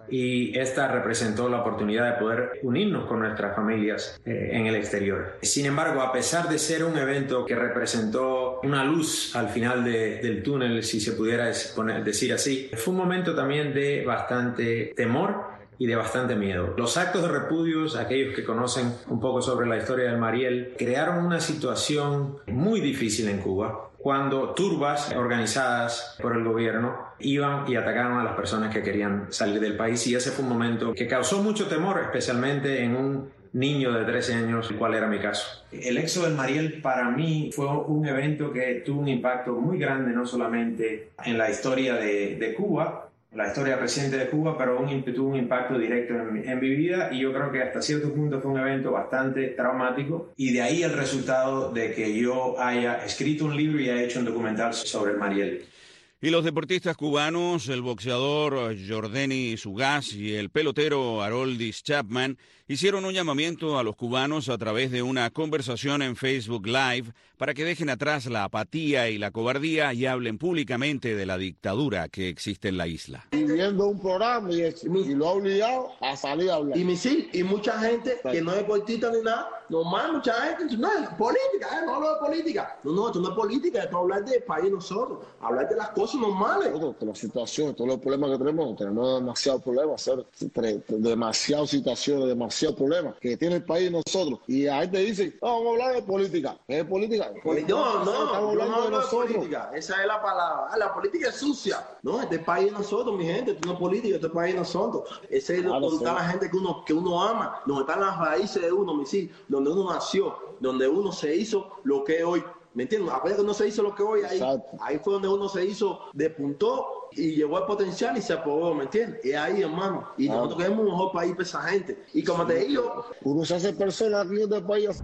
Speaker 27: y esta representó la oportunidad de poder unirnos con nuestras familias en el exterior. Sin embargo, a pesar de ser un evento que representó una luz al final del túnel, si se pudiera decir así, fue un momento también de bastante temor y de bastante miedo. Los actos de repudios, aquellos que conocen un poco sobre la historia del Mariel, crearon una situación muy difícil en Cuba, cuando turbas organizadas por el gobierno iban y atacaron a las personas que querían salir del país, y ese fue un momento que causó mucho temor, especialmente en un niño de 13 años, el cual era mi caso. El éxodo del Mariel para mí fue un evento que tuvo un impacto muy grande, no solamente en la historia de Cuba, la historia reciente de Cuba, pero tuvo un impacto directo en mi vida, y yo creo que hasta cierto punto fue un evento bastante traumático, y de ahí el resultado de que yo haya escrito un libro y haya hecho un documental sobre el Mariel.
Speaker 3: Y los deportistas cubanos, el boxeador Jordani Sugas y el pelotero Aroldis Chapman, hicieron un llamamiento a los cubanos a través de una conversación en Facebook Live para que dejen atrás la apatía y la cobardía y hablen públicamente de la dictadura que existe en la isla.
Speaker 1: Y viendo un programa y lo ha obligado a salir a hablar. Y mucha gente que no es deportista ni nada, normal, mucha gente, no es política, no hablo de política. No, esto no es política, esto es hablar del país nosotros, hablar de las cosas normales. Toda la situación, todos los problemas que tenemos demasiados problemas, demasiadas situaciones, demasiados problemas que tiene el país nosotros. Y ahí te dicen, no, vamos a hablar de política. ¿Qué es política? No, estamos hablando de nosotros. Política. Esa es la palabra. La política es sucia. No, este país es nosotros, mi gente, esto no es política, este país es nosotros. Ese es donde está la gente que uno ama, donde están las raíces de uno, donde uno nació, donde uno se hizo lo que es hoy. ¿Me entiendes? A pesar de que uno se hizo lo que hoy, ahí fue donde uno se hizo, despuntó y llegó al potencial y se aprobó, ¿me entiendes? Es ahí, hermano. Y nosotros queremos un mejor país para esa gente. Y como te digo, uno se hace persona aquí en este país.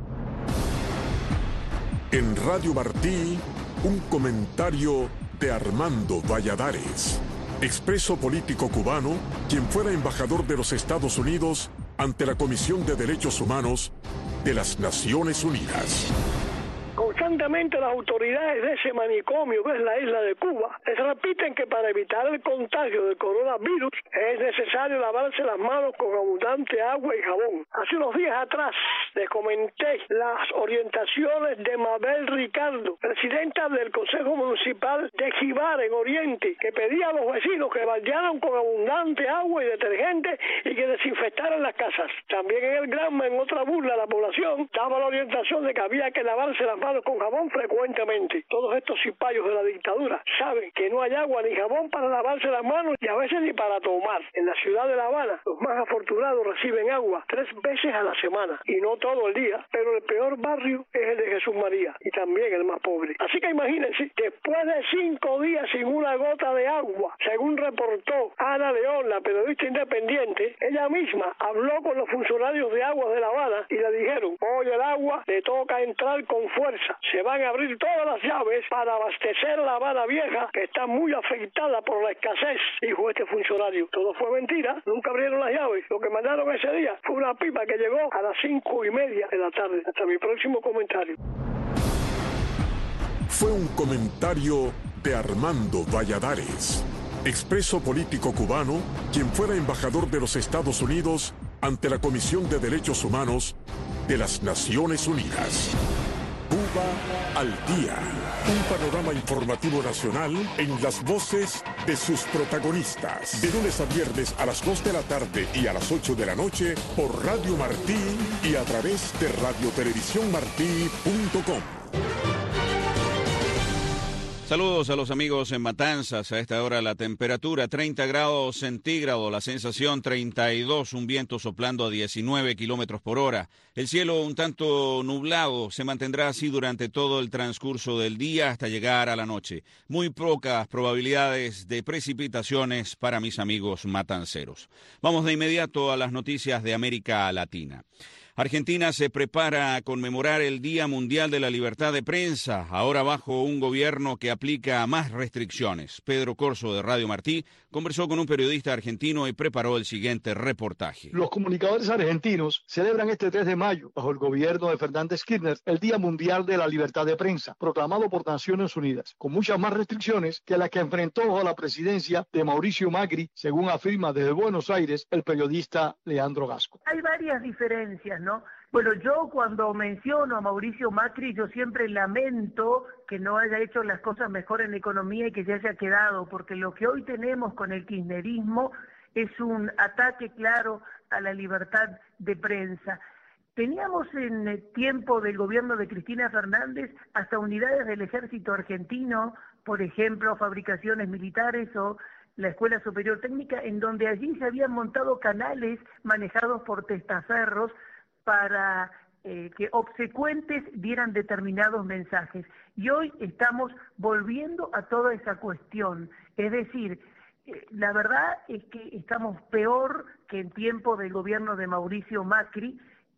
Speaker 4: En Radio Martí, un comentario de Armando Valladares, expreso político cubano, quien fuera embajador de los Estados Unidos ante la Comisión de Derechos Humanos de las Naciones Unidas.
Speaker 2: Constantemente las autoridades de ese manicomio que es la isla de Cuba les repiten que para evitar el contagio del coronavirus es necesario lavarse las manos con abundante agua y jabón. Hace unos días atrás les comenté las orientaciones de Mabel Ricardo, presidenta del Consejo Municipal de Jibar en Oriente, que pedía a los vecinos que bañaran con abundante agua y detergente y que desinfectaran las casas. También en el Granma, en otra burla, la población daba la orientación de que había que lavarse las manos con jabón frecuentemente. Todos estos cipayos de la dictadura saben que no hay agua ni jabón para lavarse las manos y a veces ni para tomar. En la ciudad de La Habana, los más afortunados reciben agua 3 veces a la semana y no todo el día, pero el peor barrio es el de Jesús María y también el más pobre. Así que imagínense, después de 5 días sin una gota de agua, según reportó Ana León, la periodista independiente, ella misma habló con los funcionarios de Aguas de La Habana y le dijeron, hoy el agua le toca entrar con fuerza. Se van a abrir todas las llaves para abastecer La Habana Vieja, que está muy afectada por la escasez, dijo este funcionario. Todo fue mentira, nunca abrieron las llaves. Lo que mandaron ese día fue una pipa que llegó a las 5:30 de la tarde. Hasta mi próximo comentario.
Speaker 4: Fue un comentario de Armando Valladares, expreso político cubano, quien fuera embajador de los Estados Unidos ante la Comisión de Derechos Humanos de las Naciones Unidas. Cuba al día. Un panorama informativo nacional en las voces de sus protagonistas. De lunes a viernes a las 2 de la tarde y a las 8 de la noche por Radio Martí y a través de radiotelevisiónmartí.com.
Speaker 3: Saludos a los amigos en Matanzas. A esta hora la temperatura 30 grados centígrados, la sensación 32, un viento soplando a 19 kilómetros por hora. El cielo un tanto nublado se mantendrá así durante todo el transcurso del día hasta llegar a la noche. Muy pocas probabilidades de precipitaciones para mis amigos matanceros. Vamos de inmediato a las noticias de América Latina. Argentina se prepara a conmemorar el Día Mundial de la Libertad de Prensa, ahora bajo un gobierno que aplica más restricciones. Pedro Corso, de Radio Martí, conversó con un periodista argentino y preparó el siguiente reportaje.
Speaker 6: Los comunicadores argentinos celebran este 3 de mayo, bajo el gobierno de Fernández Kirchner, el Día Mundial de la Libertad de Prensa, proclamado por Naciones Unidas, con muchas más restricciones que las que enfrentó bajo la presidencia de Mauricio Macri, según afirma desde Buenos Aires el periodista Leandro Gasco.
Speaker 5: Hay varias diferencias, ¿no? Bueno, yo cuando menciono a Mauricio Macri, yo siempre lamento que no haya hecho las cosas mejor en la economía y que se haya quedado, porque lo que hoy tenemos con el kirchnerismo es un ataque claro a la libertad de prensa. Teníamos en el tiempo del gobierno de Cristina Fernández hasta unidades del ejército argentino, por ejemplo, fabricaciones militares o la Escuela Superior Técnica, en donde allí se habían montado canales manejados por testaferros para que obsecuentes dieran determinados mensajes. Y hoy estamos volviendo a toda esa cuestión. Es decir, la verdad es que estamos peor que en tiempo del gobierno de Mauricio Macri,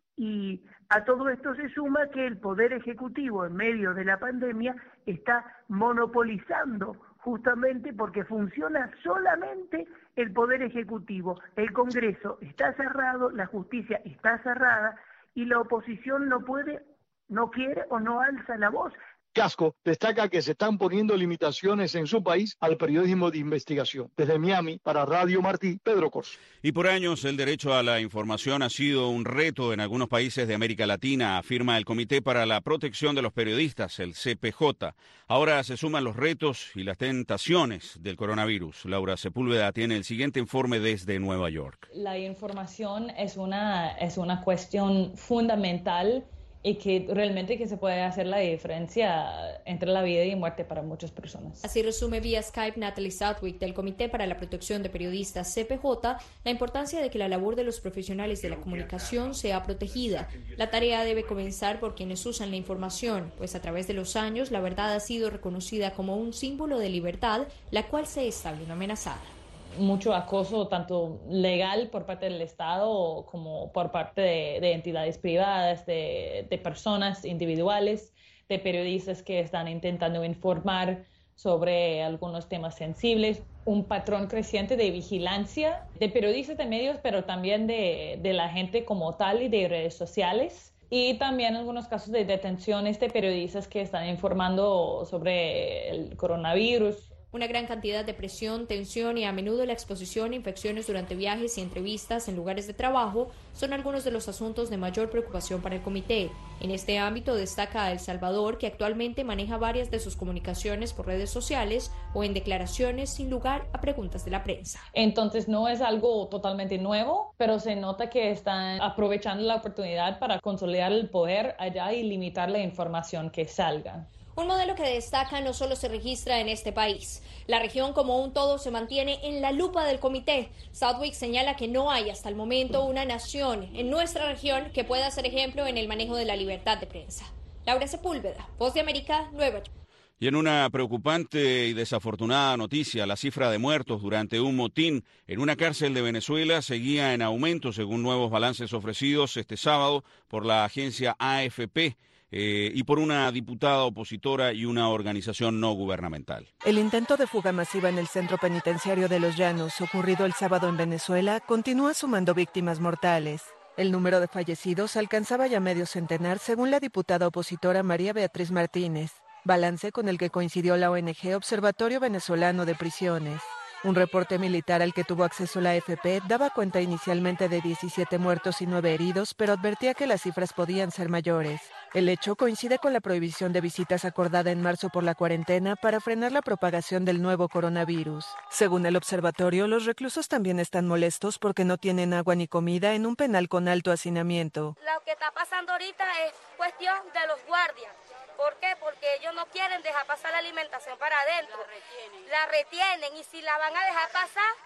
Speaker 5: y a todo esto se suma que el Poder Ejecutivo, en medio de la pandemia, está monopolizando, justamente porque funciona solamente el Poder Ejecutivo. El Congreso está cerrado, la justicia está cerrada y la oposición no puede, no quiere o no alza la voz.
Speaker 6: Gasco destaca que se están poniendo limitaciones en su país al periodismo de investigación. Desde Miami, para Radio Martí, Pedro Corso.
Speaker 3: Y por años el derecho a la información ha sido un reto en algunos países de América Latina, afirma el Comité para la Protección de los Periodistas, el CPJ. Ahora se suman los retos y las tentaciones del coronavirus. Laura Sepúlveda tiene el siguiente informe desde Nueva York.
Speaker 7: La información es una cuestión fundamental y que realmente que se puede hacer la diferencia entre la vida y muerte para muchas personas.
Speaker 9: Así resume vía Skype Natalie Southwick del Comité para la Protección de Periodistas CPJ la importancia de que la labor de los profesionales de la comunicación sea protegida. La tarea debe comenzar por quienes usan la información, pues a través de los años la verdad ha sido reconocida como un símbolo de libertad, la cual se está viendo amenazada.
Speaker 7: Mucho acoso, tanto legal por parte del Estado como por parte de entidades privadas, de personas individuales, de periodistas que están intentando informar sobre algunos temas sensibles. Un patrón creciente de vigilancia de periodistas de medios, pero también de la gente como tal y de redes sociales. Y también algunos casos de detenciones de periodistas que están informando sobre el coronavirus.
Speaker 9: Una gran cantidad de presión, tensión y a menudo la exposición a infecciones durante viajes y entrevistas en lugares de trabajo son algunos de los asuntos de mayor preocupación para el comité. En este ámbito destaca El Salvador, que actualmente maneja varias de sus comunicaciones por redes sociales o en declaraciones sin lugar a preguntas de la prensa.
Speaker 7: Entonces no es algo totalmente nuevo, pero se nota que están aprovechando la oportunidad para consolidar el poder allá y limitar la información que salga.
Speaker 9: Un modelo que destaca no solo se registra en este país. La región como un todo se mantiene en la lupa del comité. Southwick señala que no hay hasta el momento una nación en nuestra región que pueda ser ejemplo en el manejo de la libertad de prensa. Laura Sepúlveda, Voz de América, Nueva York.
Speaker 3: Y en una preocupante y desafortunada noticia, la cifra de muertos durante un motín en una cárcel de Venezuela seguía en aumento según nuevos balances ofrecidos este sábado por la agencia AFP. Y por una diputada opositora y una organización no gubernamental.
Speaker 10: El intento de fuga masiva en el centro penitenciario de Los Llanos, ocurrido el sábado en Venezuela, continúa sumando víctimas mortales. El número de fallecidos alcanzaba ya medio centenar, según la diputada opositora María Beatriz Martínez, balance con el que coincidió la ONG Observatorio Venezolano de Prisiones. Un reporte militar al que tuvo acceso la AFP daba cuenta inicialmente de 17 muertos y 9 heridos, pero advertía que las cifras podían ser mayores. El hecho coincide con la prohibición de visitas acordada en marzo por la cuarentena para frenar la propagación del nuevo coronavirus. Según el observatorio, los reclusos también están molestos porque no tienen agua ni comida en un penal con alto hacinamiento.
Speaker 11: Lo que está pasando ahorita es cuestión de los guardias. ¿Por qué? Porque ellos no quieren dejar pasar la alimentación para adentro. La retienen y si la van a dejar pasar,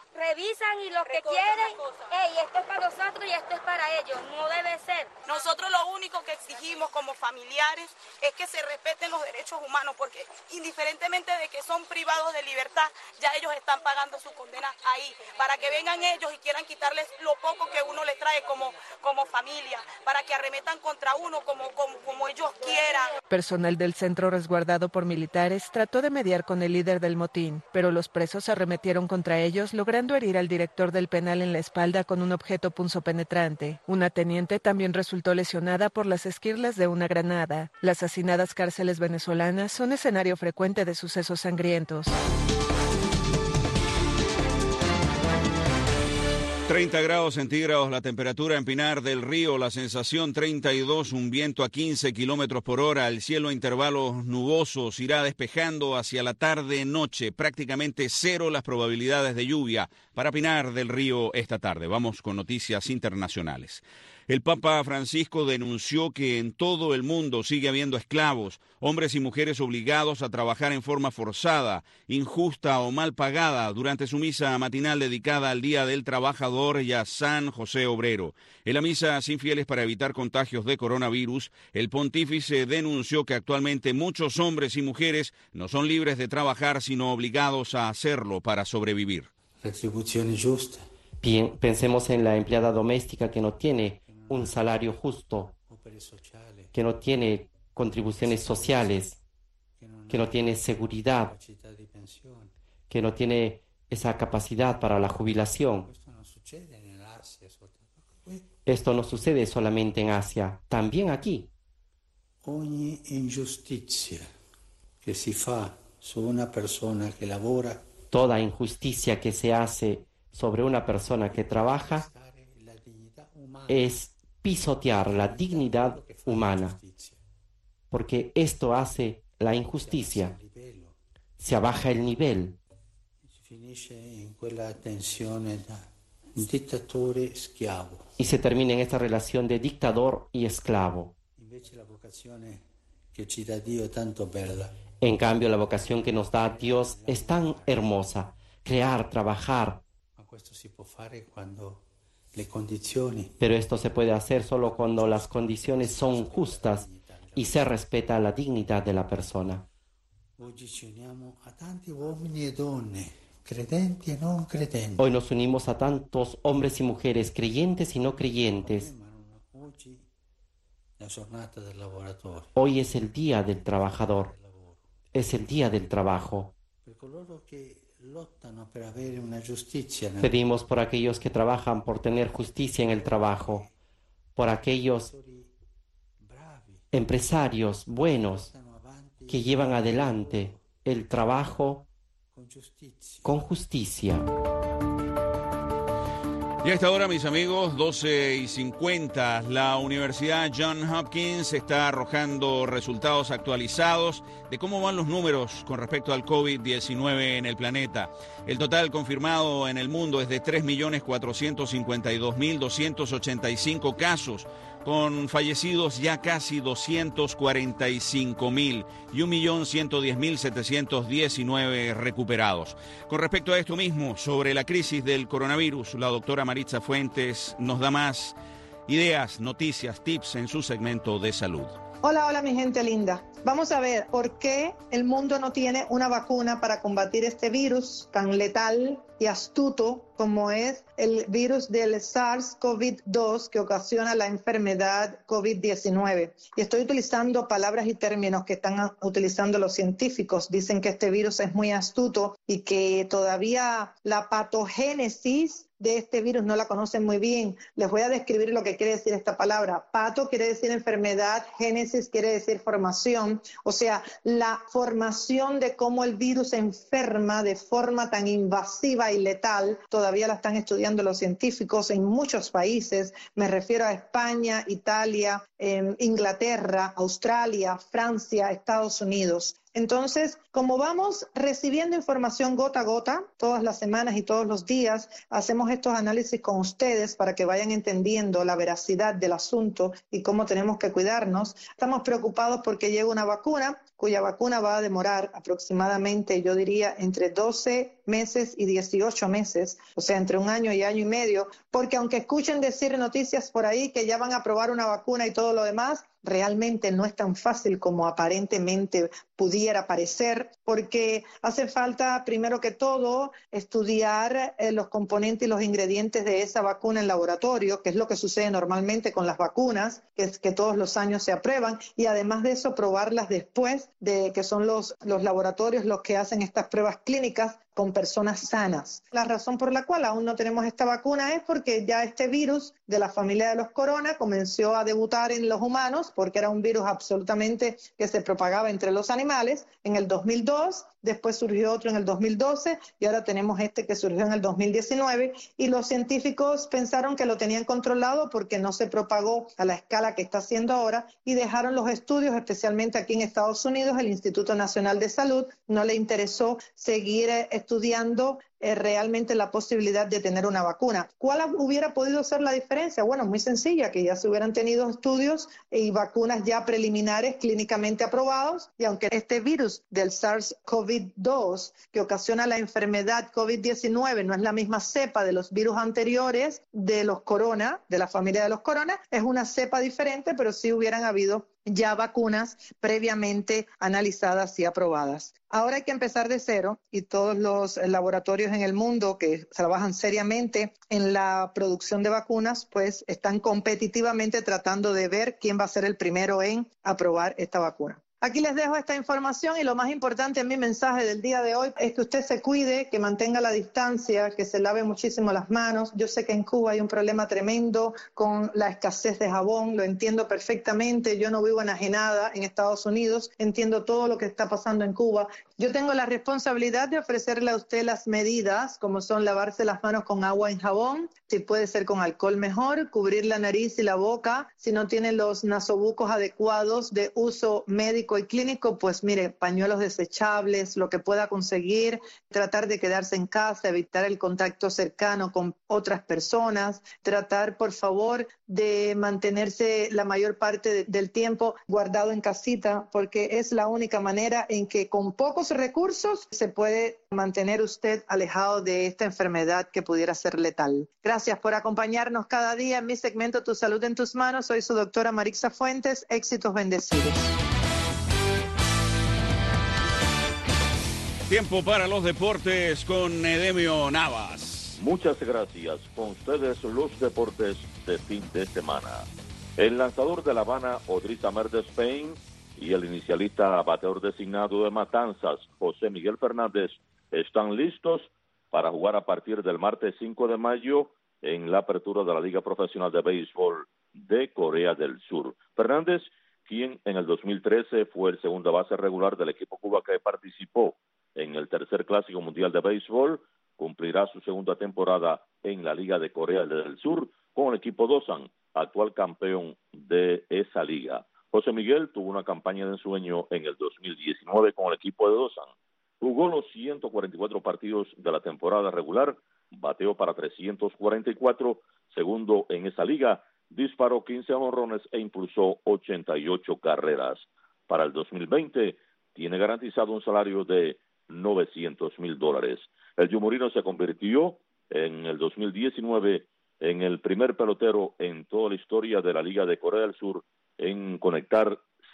Speaker 11: revisan y los que quieren, esto es para nosotros y esto es para ellos, no debe ser.
Speaker 8: Nosotros lo único que exigimos como familiares es que se respeten los derechos humanos, porque indiferentemente de que son privados de libertad, ya ellos están pagando su condena ahí, para que vengan ellos y quieran quitarles lo poco que uno les trae como familia, para que arremetan contra uno como ellos quieran.
Speaker 10: Personal del centro resguardado por militares trató de mediar con el líder del motín, pero los presos arremetieron contra ellos, logrando herir al director del penal en la espalda con un objeto punzopenetrante. Una teniente también resultó lesionada por las esquirlas de una granada. Las hacinadas cárceles venezolanas son escenario frecuente de sucesos sangrientos.
Speaker 3: 30 grados centígrados la temperatura en Pinar del Río, la sensación 32, un viento a 15 kilómetros por hora, el cielo a intervalos nubosos, irá despejando hacia la tarde-noche, prácticamente cero las probabilidades de lluvia para Pinar del Río esta tarde. Vamos con noticias internacionales. El Papa Francisco denunció que en todo el mundo sigue habiendo esclavos, hombres y mujeres obligados a trabajar en forma forzada, injusta o mal pagada durante su misa matinal dedicada al Día del Trabajador y a San José Obrero. En la misa sin fieles para evitar contagios de coronavirus, el pontífice denunció que actualmente muchos hombres y mujeres no son libres de trabajar, sino obligados a hacerlo para sobrevivir.
Speaker 12: Retribución justa.
Speaker 13: Pensemos en la empleada doméstica que no tiene un salario justo, que no tiene contribuciones sociales, que no tiene seguridad, que no tiene esa capacidad para la jubilación. Esto no sucede solamente en Asia, también aquí.
Speaker 12: Ogni injusticia que si fa su una persona que lavora,
Speaker 13: toda injusticia que se hace sobre una persona que trabaja es pisotear la dignidad humana, porque esto hace la injusticia, se abaja el nivel y se termina en esta relación de dictador y esclavo. En cambio, la vocación que nos da Dios es tan hermosa, crear, trabajar. Pero esto se puede hacer solo cuando las condiciones son justas y se respeta la dignidad de la persona. Hoy nos unimos a tantos hombres y mujeres, creyentes y no creyentes. Hoy es el Día del Trabajador, es el Día del Trabajo. Pedimos por aquellos que trabajan por tener justicia en el trabajo, por aquellos empresarios buenos que llevan adelante el trabajo con justicia.
Speaker 3: Y a esta hora, mis amigos, 12:50, la Universidad Johns Hopkins está arrojando resultados actualizados de cómo van los números con respecto al COVID-19 en el planeta. El total confirmado en el mundo es de 3.452.285 casos, con fallecidos ya casi 245.000 y 1.110.719 recuperados. Con respecto a esto mismo, sobre la crisis del coronavirus, la doctora Maritza Fuentes nos da más ideas, noticias, tips en su segmento de salud.
Speaker 14: Hola mi gente linda. Vamos a ver por qué el mundo no tiene una vacuna para combatir este virus tan letal y astuto como es el virus del SARS-CoV-2 que ocasiona la enfermedad COVID-19. Y estoy utilizando palabras y términos que están utilizando los científicos. Dicen que este virus es muy astuto y que todavía la patogénesis de este virus no la conocen muy bien. Les voy a describir lo que quiere decir esta palabra. Pato quiere decir enfermedad, génesis quiere decir formación, o sea, la formación de cómo el virus enferma de forma tan invasiva y letal, todavía la están estudiando los científicos en muchos países. Me refiero a España, Italia, Inglaterra, Australia, Francia, Estados Unidos. Entonces, como vamos recibiendo información gota a gota, todas las semanas y todos los días, hacemos estos análisis con ustedes para que vayan entendiendo la veracidad del asunto y cómo tenemos que cuidarnos. Estamos preocupados porque llega una vacuna, cuya vacuna va a demorar aproximadamente, yo diría, entre 12 meses y 18 meses, o sea, entre 1 año y año y medio, porque aunque escuchen decir noticias por ahí que ya van a probar una vacuna y todo lo demás, realmente no es tan fácil como aparentemente pudiera parecer, porque hace falta, primero que todo, estudiar los componentes y los ingredientes de esa vacuna en laboratorio, que es lo que sucede normalmente con las vacunas, que es que todos los años se aprueban, y además de eso, probarlas después de que son los laboratorios los que hacen estas pruebas clínicas con personas sanas. La razón por la cual aún no tenemos esta vacuna es porque ya este virus de la familia de los corona comenzó a debutar en los humanos, porque era un virus absolutamente que se propagaba entre los animales en el 2002, después surgió otro en el 2012 y ahora tenemos este que surgió en el 2019, y los científicos pensaron que lo tenían controlado porque no se propagó a la escala que está haciendo ahora, y dejaron los estudios, especialmente aquí en Estados Unidos. El Instituto Nacional de Salud no le interesó seguir estudiando realmente la posibilidad de tener una vacuna. ¿Cuál hubiera podido ser la diferencia? Bueno, muy sencilla, que ya se hubieran tenido estudios y vacunas ya preliminares clínicamente aprobados, y aunque este virus del SARS-CoV-2 que ocasiona la enfermedad COVID-19 no es la misma cepa de los virus anteriores de los corona, de la familia de los corona, es una cepa diferente, pero sí hubieran habido ya vacunas previamente analizadas y aprobadas. Ahora hay que empezar de cero, y todos los laboratorios en el mundo que trabajan seriamente en la producción de vacunas pues están competitivamente tratando de ver quién va a ser el primero en aprobar esta vacuna. Aquí les dejo esta información, y lo más importante en mi mensaje del día de hoy es que usted se cuide, que mantenga la distancia, que se lave muchísimo las manos. Yo sé que en Cuba hay un problema tremendo con la escasez de jabón, lo entiendo perfectamente. Yo no vivo enajenada en Estados Unidos, entiendo todo lo que está pasando en Cuba. Yo tengo la responsabilidad de ofrecerle a usted las medidas, como son lavarse las manos con agua y jabón, si puede ser con alcohol mejor, cubrir la nariz y la boca, si no tiene los nasobucos adecuados de uso médico y clínico, pues mire, pañuelos desechables, lo que pueda conseguir, tratar de quedarse en casa, evitar el contacto cercano con otras personas, tratar por favor de mantenerse la mayor parte del tiempo guardado en casita, porque es la única manera en que con pocos recursos se puede mantener usted alejado de esta enfermedad que pudiera ser letal. Gracias por acompañarnos cada día en mi segmento Tu Salud en Tus Manos. Soy su doctora Marixa Fuentes. Éxitos bendecidos.
Speaker 3: Tiempo para los deportes con Edemio Navas.
Speaker 15: Muchas gracias. Con ustedes los deportes de fin de semana. El lanzador de La Habana, Odrizamer Despaigne, y el inicialista bateador designado de Matanzas, José Miguel Fernández, están listos para jugar a partir del martes 5 de mayo en la apertura de la Liga Profesional de Béisbol de Corea del Sur. Fernández, quien en el 2013 fue el segunda base regular del equipo Cuba que participó en el tercer Clásico Mundial de Béisbol, cumplirá su segunda temporada en la Liga de Corea del Sur con el equipo Dosan, actual campeón de esa liga. José Miguel tuvo una campaña de ensueño en el 2019 con el equipo de Dosan. Jugó los 144 partidos de la temporada regular, bateó para 344, segundo en esa liga, disparó 15 jonrones e impulsó 88 carreras. Para el 2020 tiene garantizado un salario de $900,000. El yumorino se convirtió en el 2019 en el primer pelotero en toda la historia de la Liga de Corea del Sur en conectar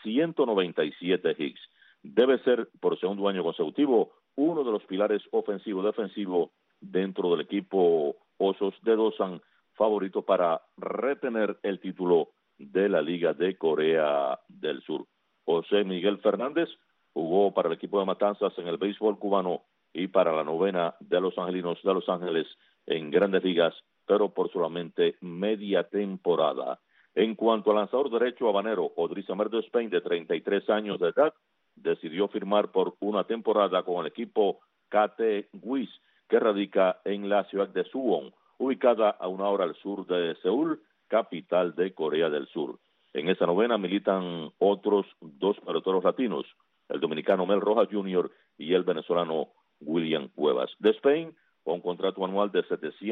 Speaker 15: 197 hits. Debe ser, por segundo año consecutivo, uno de los pilares ofensivo-defensivo dentro del equipo Osos de Dosan, favorito para retener el título de la Liga de Corea del Sur. José Miguel Fernández jugó para el equipo de Matanzas en el béisbol cubano y para la novena de los Angelinos de Los Ángeles en Grandes Ligas, pero por solamente media temporada. En cuanto al lanzador derecho habanero, Odrizamer Despaigne, de 33 años de edad, decidió firmar por una temporada con el equipo KT Wiz, que radica en la ciudad de Suwon, ubicada a 1 hora al sur de Seúl, capital de Corea del Sur. En esa novena militan otros 2 peloteros latinos, el dominicano Mel Rojas Jr. y el venezolano William Cuevas. Despaigne, con un contrato anual de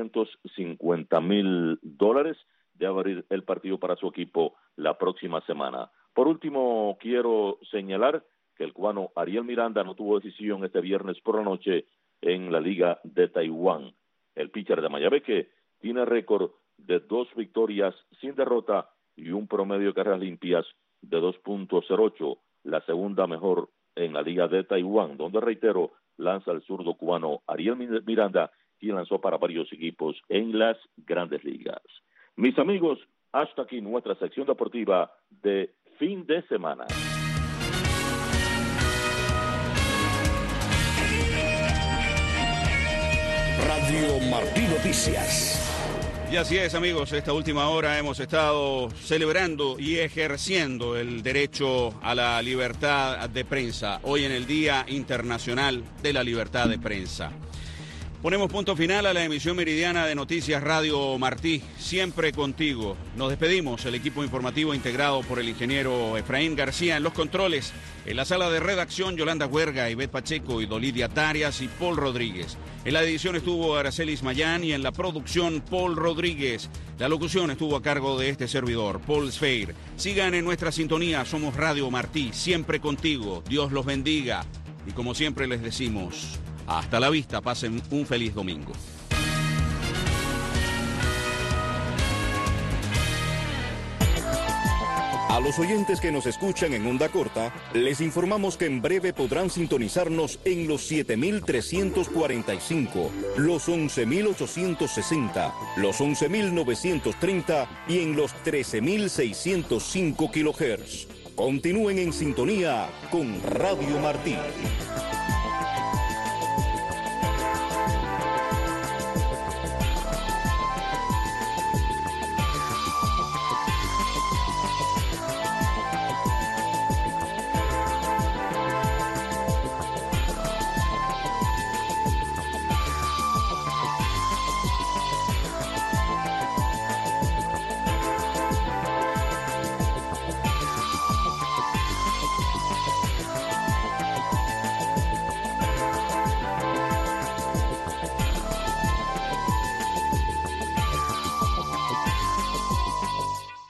Speaker 15: $750,000, de abrir el partido para su equipo la próxima semana. Por último, quiero señalar que el cubano Ariel Miranda no tuvo decisión este viernes por la noche en la Liga de Taiwán. El pitcher de Mayabeque tiene récord de 2 victorias sin derrota y un promedio de carreras limpias de 2.08, la segunda mejor en la Liga de Taiwán, donde, reitero, lanza el zurdo cubano Ariel Miranda, quien lanzó para varios equipos en las grandes ligas. Mis amigos, hasta aquí nuestra sección deportiva de fin de semana.
Speaker 16: Radio Martí Noticias.
Speaker 3: Y así es, amigos, esta última hora hemos estado celebrando y ejerciendo el derecho a la libertad de prensa, hoy en el Día Internacional de la Libertad de Prensa. Ponemos punto final a la emisión meridiana de Noticias Radio Martí, siempre contigo. Nos despedimos, el equipo informativo integrado por el ingeniero Efraín García en los controles, en la sala de redacción Yolanda Huerga, Ivette Pacheco y Dolidia Tarias y Paul Rodríguez. En la edición estuvo Aracelis Mayán y en la producción Paul Rodríguez. La locución estuvo a cargo de este servidor, Paul Sfeir. Sigan en nuestra sintonía, somos Radio Martí, siempre contigo. Dios los bendiga. Y como siempre les decimos, hasta la vista, pasen un feliz domingo.
Speaker 16: A los oyentes que nos escuchan en onda corta, les informamos que en breve podrán sintonizarnos en los 7.345, los 11.860, los 11.930 y en los 13.605 kHz. Continúen en sintonía con Radio Martí.